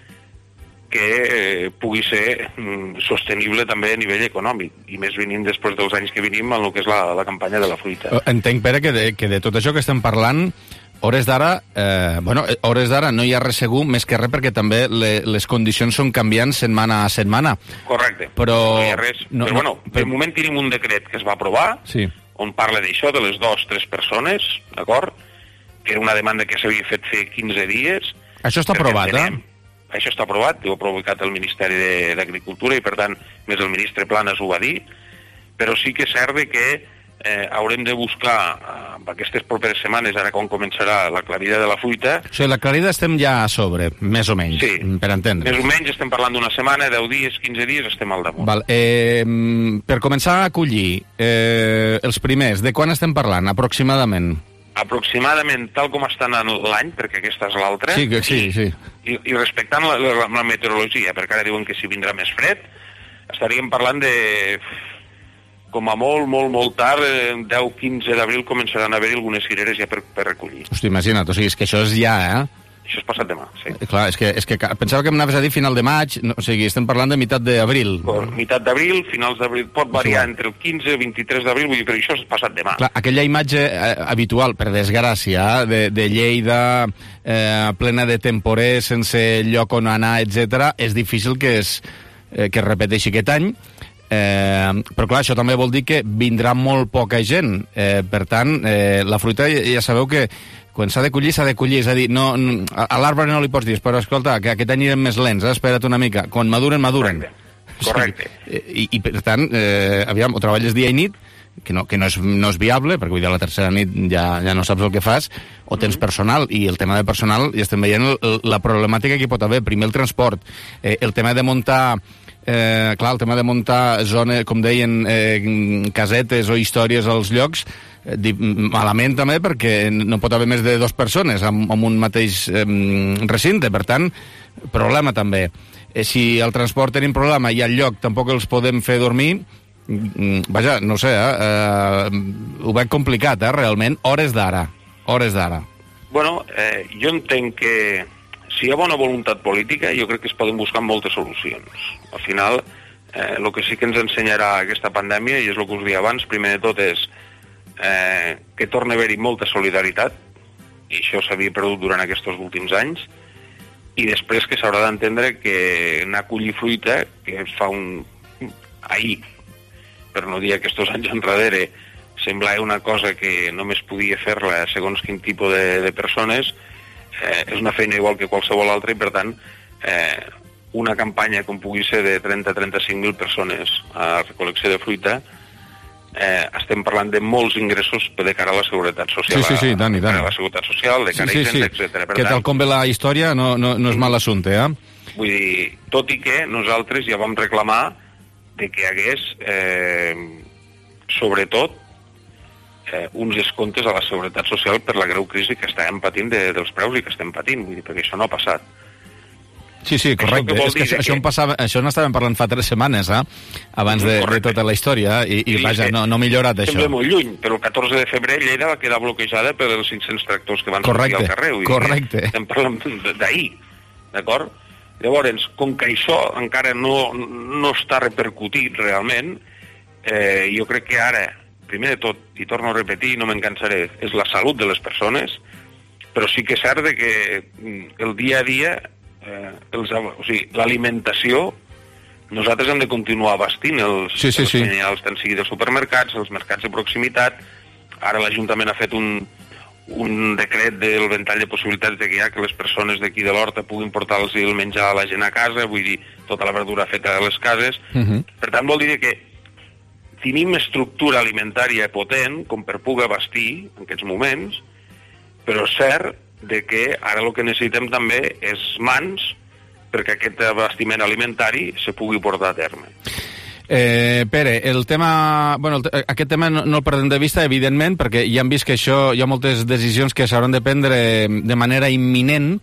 que pugui ser sostenible també a nivell econòmic, i més venint després dels anys que venim en el que és la campanya de la fruita. Entenc, Pere, que de tot això que estem parlant, hores d'ara no hi ha res segur, més que res perquè també les condicions són canviants setmana a setmana. Correcte, però no hi ha res. De moment tenim un decret que es va aprovar, on parla d'això, de les 2-3 persones, d'acord? Que era una demanda que s'havia fet fer 15 dies. Això està aprovat, Això està aprovat, ho ha provocat el Ministeri d'Agricultura i, per tant, més el ministre Planas ho va dir, però sí que és cert que haurem de buscar aquestes properes setmanes, ara quan començarà la clarida de la fruita... O sigui, la clarida estem ja a sobre, més o menys, per entendre. Més o menys estem parlant d'una setmana, 10 dies, 15 dies, estem al damunt. Per començar a acollir els primers, de quan estem parlant, aproximadament? aproximadament tal com està anant l'any, perquè aquesta és l'altra, sí. I respectant la meteorologia, perquè ara diuen que si vindrà més fred, estaríem parlant de, com a molt tard, 10-15 d'abril començaran a haver algunes cireres ja per recollir. Hosti, imagina't, o sigui, és que això és ja, Això és passat demà, sí. Clar, és que pensava que m'anaves a dir final de maig, o sigui, estem parlant de meitat d'abril. Meitat d'abril, finals d'abril, pot variar entre el 15 i 23 d'abril, vull dir, però això és passat demà. Clar, aquella imatge habitual, per desgràcia, de Lleida plena de temporer, sense lloc on anar, etc., és difícil que es repeteixi aquest any, però clar, això també vol dir que vindrà molt poca gent. Per tant, la fruita ja sabeu que quan s'ha de collir, és a dir, a l'arbre no li pots dir, però escolta, que aquest any anirem més lents, espera't una mica, quan maduren. Correcte. I per tant, aviam, o treballes dia i nit, que no és viable, perquè vull dir, a la tercera nit ja no saps el que fas, o tens personal, i el tema de personal, ja estem veient la problemàtica que hi pot haver. Primer el transport, el tema de muntar... clar, el tema de muntar zones, com deien, casetes o històries als llocs, malament també, perquè no pot haver més de 2 persones en un mateix recinte. Per tant, problema també. Si al transport tenim problema i al lloc tampoc els podem fer dormir, vaja, no sé, ho veig complicat, realment, hores d'ara. Bueno, jo entenc que si hi ha bona voluntat política, jo crec que es poden buscar moltes solucions. Al final, el que sí que ens ensenyarà aquesta pandèmia, i és el que us deia abans, primer de tot és que torna a haver-hi molta solidaritat, i això s'havia perdut durant aquests últims anys, i després que s'haurà d'entendre que anar a collir fruita, que es fa ahir, per no dir aquests anys enrere, semblava una cosa que només podia fer-la segons quin tipus de persones, és una feina igual que qualsevol altra, i per tant una campanya com pugui ser de 30-35.000 persones a recol·lecció de fruita, estem parlant de molts ingressos de cara a la seguretat social, sí, Dani. De cara a la seguretat social, de cara a Hisenda, etc. Que tal com ve la història no és mal assumpte, Vull dir, tot i que nosaltres ja vam reclamar de que hi hagués sobretot uns descomptes a la seguretat social per la greu crisi que estàvem patint dels preus i que estem patint, vull dir, perquè això no ha passat. Sí, correcte. És que això n'estàvem parlant fa 3 setmanes, abans de tota la història, i vaja, no ha millorat això. Sembla molt lluny, però el 14 de febrer Lleida va quedar bloquejada per els 500 tractors que van sortir al carrer. Correcte. Estem parlant d'ahir, d'acord? Llavors, com que això encara no està repercutit realment, jo crec que ara, primer de tot, i torno a repetir, no me'n cansaré, és la salut de les persones, però sí que és cert que el dia a dia, l'alimentació, nosaltres hem de continuar abastint els cereals, tant sigui dels supermercats, els mercats de proximitat. Ara l'Ajuntament ha fet un decret del ventall de possibilitats de que ja que les persones d'aquí de l'Horta puguin portar-los el menjar a la gent a casa, vull dir, tota la verdura feta a les cases. Per tant, vol dir que tenim estructura alimentària potent com per poder abastir en aquests moments, però és cert de que ara el que necessitem també és mans perquè aquest abastiment alimentari se pugui portar a terme. Pere, el tema... Bueno, aquest tema no el perdem de vista, evidentment, perquè ja hem vist que això hi ha moltes decisions que s'hauran de prendre de manera imminent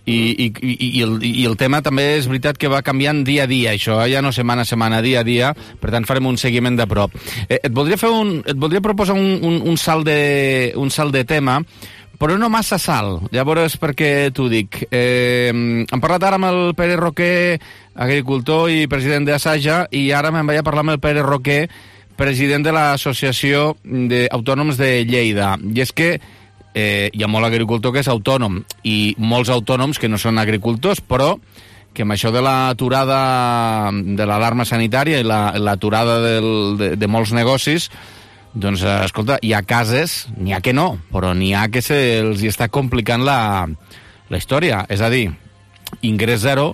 i el tema també és veritat que va canviant dia a dia, això, ja no setmana a setmana, dia a dia, per tant farem un seguiment de prop. Et voldria proposar un salt de tema, però no massa salt. Llavors, perquè t'ho dic. Hem parlat ara amb el Pere Roquer, agricultor i president d'Asaja, i ara me'n vaig a parlar amb el Pere Roquer, president de l'Associació d'Autònoms de Lleida. I és que hi ha molt agricultor que és autònom, i molts autònoms que no són agricultors, però que amb això de l'aturada de l'alarma sanitària i l'aturada de molts negocis, doncs, escolta, hi ha cases, n'hi ha que no, però n'hi ha que se'ls està complicant la història. És a dir, ingrés zero,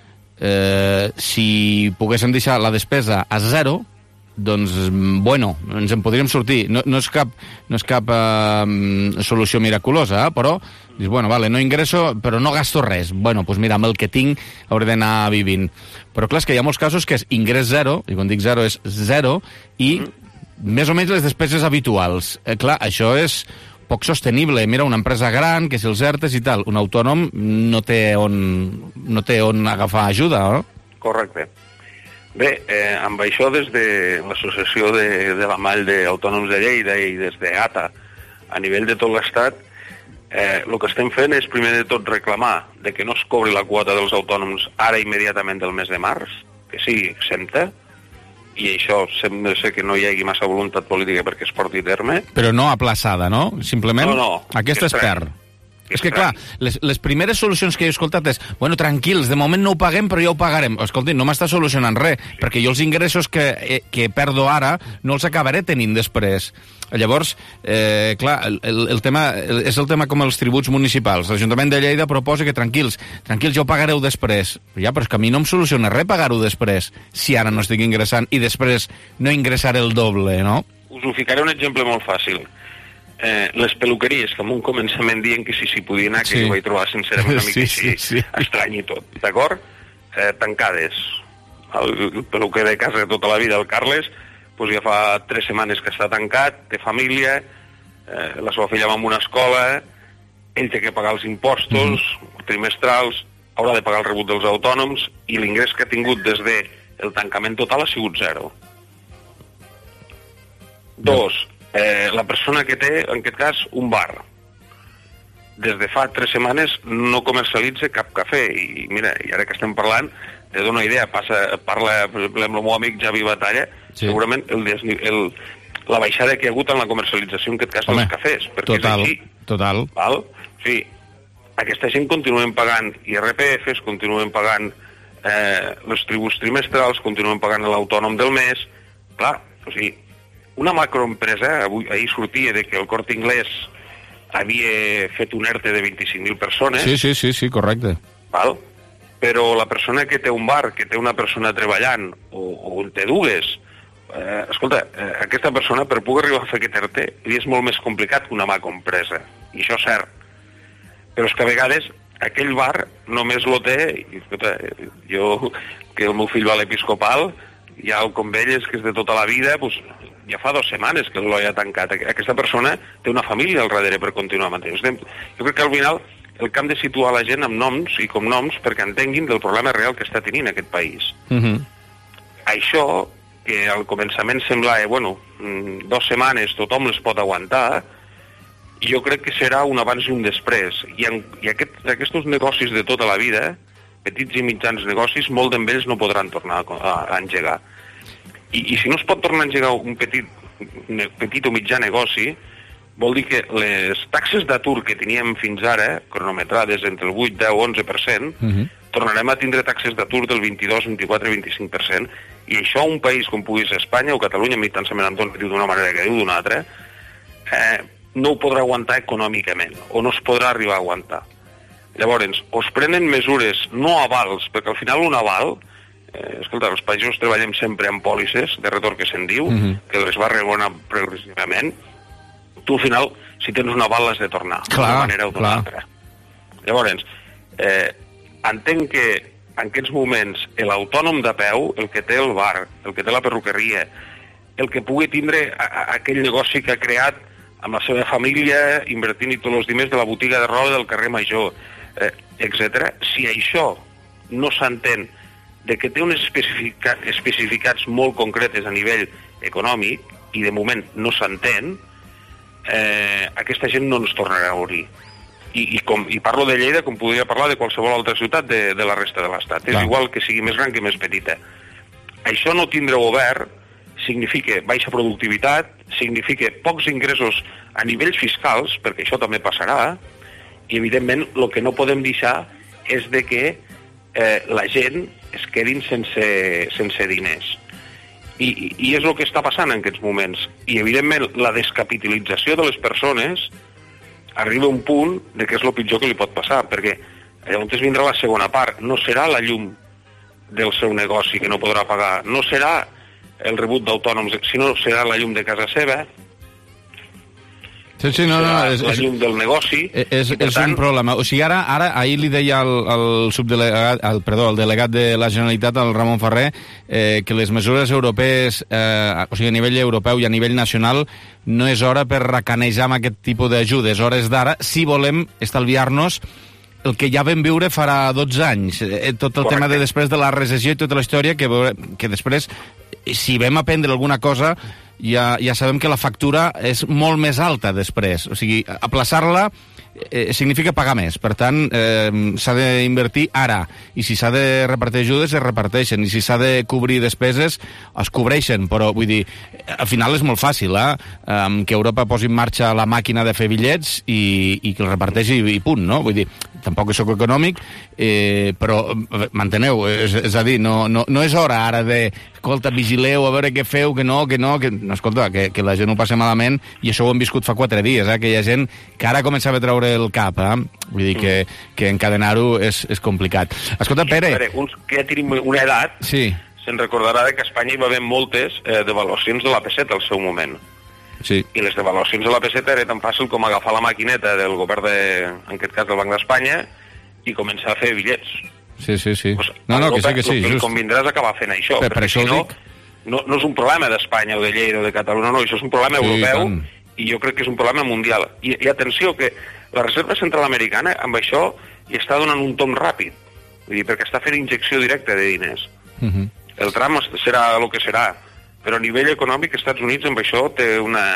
si poguéssim deixar la despesa a zero, doncs, bueno, ens en podríem sortir. No és cap solució miraculosa, però dius, bueno, vale, no ingresso, però no gasto res. Bueno, doncs mira, amb el que tinc hauré d'anar vivint. Però clar, és que hi ha molts casos que és ingrés zero, i quan dic zero és zero, i més o menys les despeses habituals. Clar, això és poc sostenible. Mira, una empresa gran, que si els ERTEs i tal, un autònom no té on agafar ajuda, no? Correcte. Bé, amb això des de l'Associació de la Mall d'Autònoms de Lleida i des d'ATA a nivell de tot l'Estat, el que estem fent és primer de tot reclamar de que no es cobri la quota dels autònoms ara immediatament del mes de març, que sigui exempta, i això sembla ser que no hi hagi massa voluntat política perquè es porti a terme. Però no aplaçada, no? Simplement aquesta es perd. És que, clar, les primeres solucions que he escoltat és, bueno, tranquils, de moment no ho paguem, però ja ho pagarem. Escolti, no m'està solucionant res, perquè jo els ingressos que perdo ara no els acabaré tenint després. Llavors, clar, el tema és el tema com els tributs municipals. L'Ajuntament de Lleida proposa que tranquils, ja ho pagareu després. Ja, però és que a mi no em soluciona res pagar-ho després, si ara no estic ingressant, i després no ingressaré el doble, no? Us ho ficaré un exemple molt fàcil. Les peluqueries, que en un començament diuen que si s'hi podia anar, que jo vaig trobar sincerament una mica així estrany i tot, d'acord? Tancades. El peluquer de casa de tota la vida, el Carles, doncs ja fa 3 setmanes que està tancat, té família, la seva filla va a una escola, ell té que pagar els impostos trimestrals, haurà de pagar el rebut dels autònoms, i l'ingrés que ha tingut des del tancament total ha sigut 0. 2. La persona que té, en aquest cas, un bar. Des de fa 3 setmanes no comercialitza cap cafè. I mira, i ara que estem parlant, te dono una idea, parla amb el meu amic Javi Batalla, segurament la baixada que hi ha hagut en la comercialització, en aquest cas, dels cafès. Total. Val? Sí, aquesta gent continuen pagant IRPFs, continuen pagant els tributs trimestrals, continuen pagant l'autònom del mes. Clar, o sigui, una macroempresa, ahir sortia de que el Corte Inglés havia fet un ERTE de 25.000 persones. Sí, correcte. Val? Però la persona que té un bar, que té una persona treballant, o en té dues, escolta, aquesta persona, per poder arribar a fer aquest ERTE, li és molt més complicat que una macroempresa. I això és cert. Però és que a vegades aquell bar només lo té, i, escolta, jo, que el meu fill va a l'Episcopal, ja el Convelles, que és de tota la vida, doncs, ja fa 2 setmanes que l'ho ha tancat. Aquesta persona té una família al darrere per continuar mantenint. Jo crec que al final el que hem de situar la gent amb noms i cognoms perquè entenguin del problema real que està tenint aquest país. Això, que al començament semblava, 2 setmanes tothom les pot aguantar, jo crec que serà un abans i un després. I aquests negocis de tota la vida, petits i mitjans negocis, molt d'ells no podran tornar a engegar. I si no es pot tornar a engegar un petit o mitjà negoci, vol dir que les taxes d'atur que teníem fins ara, cronometrades entre el 8, 10 o 11%, tornarem a tindre taxes d'atur del 22, 24 i 25%, i això un país com pugui ser Espanya o Catalunya, mitjançament Anton diu d'una manera que diu d'una altra, no ho podrà aguantar econòmicament, o no es podrà arribar a aguantar. Llavors, o es prenen mesures no avals, perquè al final un aval, escolta, els països treballem sempre amb pòlisses de retorn que se'n diu, que les va regular progressivament. Tu al final, si tens un aval, l'has de tornar d'una manera o d'una altra. Llavors, entenc que en aquests moments l'autònom de peu, el que té el bar, el que té la perruqueria, el que pugui tindre aquell negoci que ha creat amb la seva família, invertint-hi tots els diners de la botiga de roba del carrer Major, etc. Si això no s'entén de que té unes especificats molt concretes a nivell econòmic, i de moment no s'entén, aquesta gent no ens tornarà a obrir. I parlo de Lleida com podria parlar de qualsevol altra ciutat de la resta de l'Estat. És igual que sigui més gran que més petita. Això no tindre obert significa baixa productivitat, significa pocs ingressos a nivells fiscals, perquè això també passarà, i evidentment el que no podem deixar és de que la gent es quedin sense diners. I és el que està passant en aquests moments. I evidentment la descapitalització de les persones arriba a un punt de que és el pitjor que li pot passar, perquè llavors vindrà la segona part. No serà la llum del seu negoci que no podrà pagar, no serà el rebut d'autònoms, sinó serà la llum de casa seva, Sí, no, és la llum del negoci. És un problema. O sigui, ara ahir li deia el delegat de la Generalitat, el Ramon Ferrer, que les mesures europees, o sigui, a nivell europeu i a nivell nacional, no és hora per racanejar amb aquest tipus d'ajudes. Hores d'ara, si volem estalviar-nos el que ja vam viure farà 12 anys. Tot el tema de després de la recessió i tota la història, que després, si vam aprendre alguna cosa, ja sabem que la factura és molt més alta després. O sigui, aplaçar-la significa pagar més. Per tant, s'ha d'invertir ara. I si s'ha de repartir ajudes, es reparteixen. I si s'ha de cobrir despeses, es cobreixen. Però, vull dir, al final és molt fàcil, que Europa posi en marxa la màquina de fer bitllets i que el reparteixi i punt, no? Vull dir, tampoc és soc econòmic, però m'enteneu? És a dir, no és hora ara de, escolta, vigileu, a veure què feu, que no, escolta, que la gent ho passa malament, i això ho hem viscut fa 4 dies, que hi ha gent que ara començava a treure el cap, vull dir que encadenar-ho és complicat. Escolta, Pere... Uns que ja tenim una edat, se'n recordarà que a Espanya hi va haver moltes devaluacions de la peseta al seu moment. Sí. I les devaluacions de la peseta era tan fàcil com agafar la maquineta del govern, en aquest cas del Banc d'Espanya, i començar a fer bitllets. Sí. Pues, que sí, just. El que convindràs acabar fent això, perquè això si no és un problema d'Espanya o de Lleida o de Catalunya, no, això és un problema europeu, i jo crec que és un problema mundial. I atenció, que la Reserva Central Americana amb això hi està donant un tomb ràpid, vull dir, perquè està fent injecció directa de diners. El tram serà el que serà, però a nivell econòmic Estats Units amb això té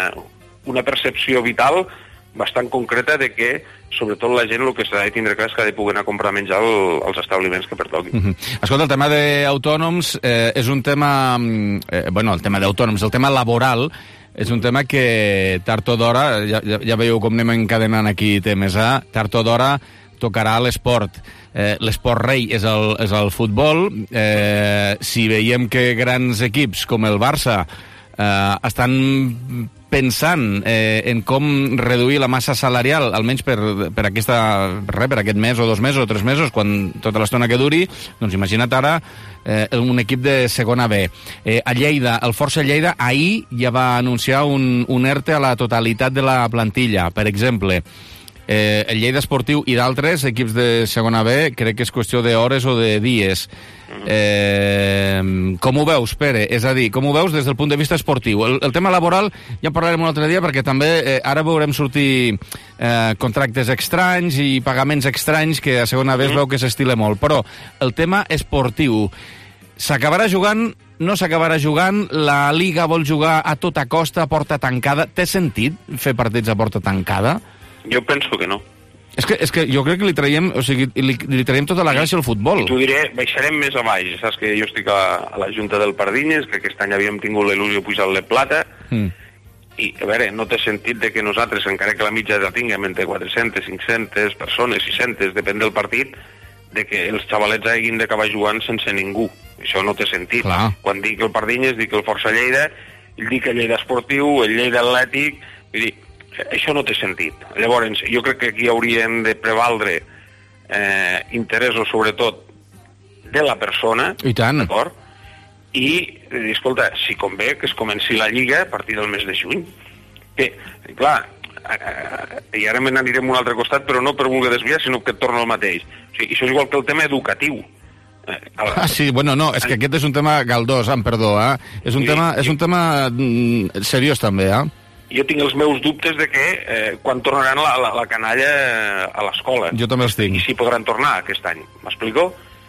una percepció vital bastant concreta de que, sobretot la gent, el que s'ha de tindre clar és que ha de poder anar a comprar menjar als establiments que pertoquin. Escolta, el tema d'autònoms és un tema... el tema d'autònoms, el tema laboral, és un tema que tard o d'hora, ja veieu com anem encadenant aquí temes, tard o d'hora tocarà l'esport. L'esport rei és el futbol. Si veiem que grans equips com el Barça estan pensant en com reduir la massa salarial, almenys per aquest mes o 2 mesos o 3 mesos, quan tota l'estona que duri, doncs imagina't ara un equip de segona B. A Lleida, el Força Lleida, ahir ja va anunciar un ERTE a la totalitat de la plantilla. Per exemple, el Lleida Esportiu i d'altres equips de segona B, crec que és qüestió d'hores o de dies. Com ho veus, Pere? És a dir, com ho veus des del punt de vista esportiu? El tema laboral ja en parlarem un altre dia, perquè també ara veurem sortir contractes estranys i pagaments estranys que a segona B es veu que s'estila molt. Però el tema esportiu, s'acabarà jugant, no s'acabarà jugant, la Liga vol jugar a tota costa, a porta tancada. Té sentit fer partits a porta tancada? Jo penso que no. És que jo crec que li traiem tota la gràcia al futbol. I t'ho diré, baixarem més a baix. Saps que jo estic a la Junta del Pardinyes, que aquest any havíem tingut l'il·lusió de pujar-le plata, i, a veure, no té sentit de que nosaltres, encara que la mitja la tinguem entre 400, 500 persones, 600, depèn del partit, de que els xavalets hagin d'acabar jugant sense ningú. Això no té sentit. Clar. Quan dic el Pardinyes, dic el Força Lleida, dic el Lleida Esportiu, el Lleida Atlètic, vull dir, això no té sentit. Llavors, jo crec que aquí haurien de prevaldre interessos, sobretot, de la persona. I tant. D'acord? I, escolta, si convé que es comenci la Lliga a partir del mes de juny. Que, clar, i ara me n'anirem a un altre costat, però no per voler desviar, sinó que et torno al mateix. O sigui, això és igual que el tema educatiu. Sí, bueno, no, és que aquest és un tema galdós, perdó, És un tema seriós també, Jo tinc els meus dubtes de que quan tornaran la canalla a l'escola. Jo també els tinc. I si podran tornar aquest any. M'explico?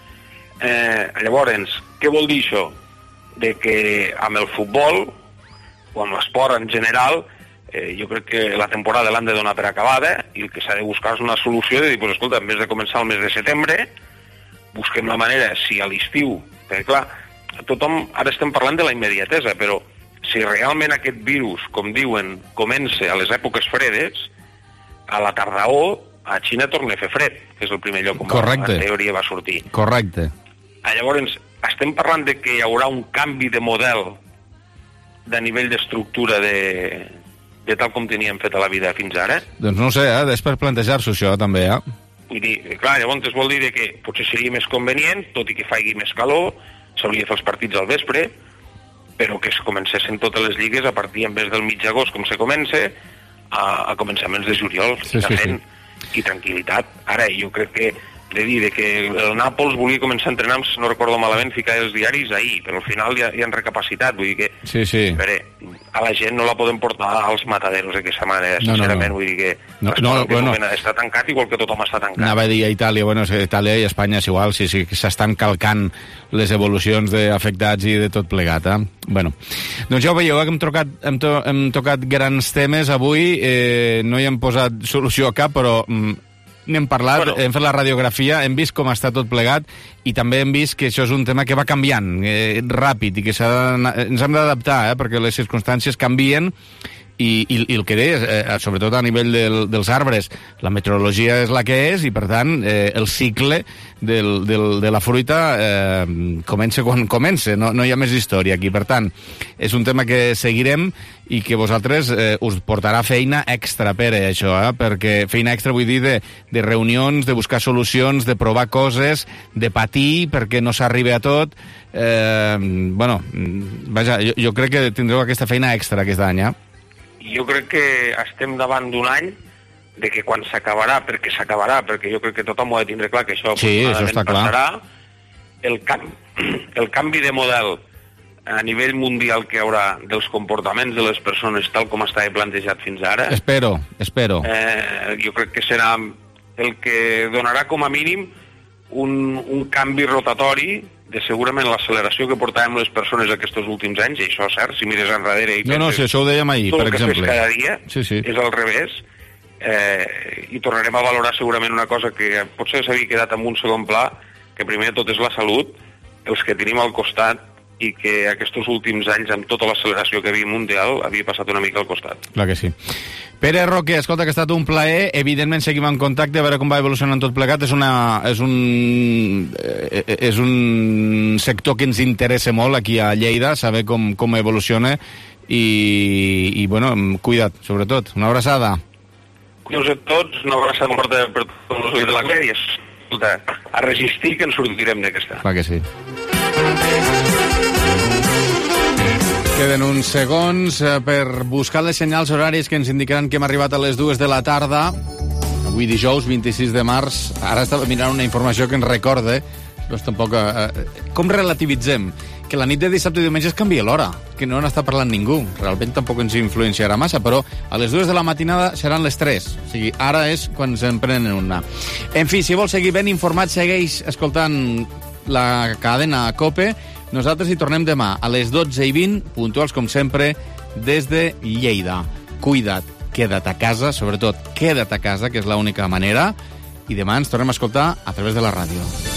Llavors, què vol dir això? De que amb el futbol, o amb l'esport en general, jo crec que la temporada l'han de donar per acabada i el que s'ha de buscar és una solució de dir, pues, escolta, en vez de començar el mes de setembre, busquem la manera, si a l'estiu, perquè clar, ara estem parlant de la immediatesa, però si realment aquest virus, com diuen, comença a les èpoques fredes, a la tardor, a Xina torna a fer fred, que és el primer lloc on en teoria va sortir. Correcte. Llavors, estem parlant de que hi haurà un canvi de model de nivell d'estructura de tal com teníem fet a la vida fins ara? Doncs no ho sé, és per plantejar-s'ho això també, Vull dir, clar, llavors vol dir que potser seria més convenient, tot i que faci més calor, s'hauria de fer els partits al vespre, però que es comencessin totes les lligues a partir, en vez del mig d'agost, com se comença, a començaments de juliol, i tranquil·litat. Ara, jo crec que de dir que el Nàpols volia començar a entrenar, si no recordo malament, ficar els diaris ahir, però al final ja han recapacitat, vull dir que a la gent no la podem portar als mataderos d'aquesta manera, sincerament, vull dir que està tancat igual que tothom està tancat. Anava a dir a Itàlia, Itàlia i Espanya és igual, sí, que s'estan calcant les evolucions d'afectats i de tot plegat, Doncs ja ho veieu, hem tocat grans temes avui, no hi hem posat solució a cap, però n'hem parlat, hem fet la radiografia, hem vist com està tot plegat i també hem vist que això és un tema que va canviant ràpid i que ens hem d'adaptar, perquè les circumstàncies canvien i el que deies, sobretot a nivell dels arbres, la meteorologia és la que és i, per tant, el cicle de la fruita comença quan comença, no hi ha més història aquí. Per tant, és un tema que seguirem i que vosaltres us portarà feina extra per això, perquè feina extra vull dir de reunions, de buscar solucions, de provar coses, de patir perquè no s'arribi a tot. Vaja, jo crec que tindreu aquesta feina extra aquest any, Jo crec que estem davant d'un any de que quan s'acabarà, perquè jo crec que tothom ho ha de tindre clar, que això passarà, el canvi de model a nivell mundial que hi haurà dels comportaments de les persones tal com estava plantejat fins ara. Espero. Jo crec que serà el que donarà com a mínim un canvi rotatori de segurament l'acceleració que portàvem les persones aquests últims anys, i això és cert, si mires enrere i penses... No, si això ho dèiem ahir, per exemple. Tot el que fes cada dia és al revés, i tornarem a valorar segurament una cosa que potser s'havia quedat en un segon pla, que primer de tot és la salut, els que tenim al costat, i que aquests últims anys, amb tota l'acceleració que hi havia mundial, havia passat una mica al costat. Clar que sí. Pere Roque, escolta, que ha estat un plaer. Evidentment seguim en contacte a veure com va evolucionant tot plegat. És un sector que ens interessa molt aquí a Lleida, saber com evoluciona i cuida't, sobretot. Una abraçada. Cuideu-vos a tots, una abraçada forta per tots els de la Clèria. Escolta, a resistir que ens sortirem d'aquesta. Clar que sí. Queden uns segons per buscar les senyals horàries que ens indicaran que hem arribat a les 2 de la tarda. Avui dijous, 26 de març. Ara estava mirant una informació que ens recorda, però tampoc... Com relativitzem? Que la nit de dissabte i diumenge es canvia l'hora, que no n'està parlant ningú. Realment tampoc ens influenciarà massa, però a les 2 de la matinada seran les 3. O sigui, ara és quan se'n prenen una. En fi, si vol seguir ben informat, segueix escoltant la cadena COPE. Nosaltres hi tornem demà a les 12:20, puntuals com sempre, des de Lleida. Cuida't, queda't a casa, sobretot queda't a casa, que és l'única manera, i demà ens tornem a escoltar a través de la ràdio.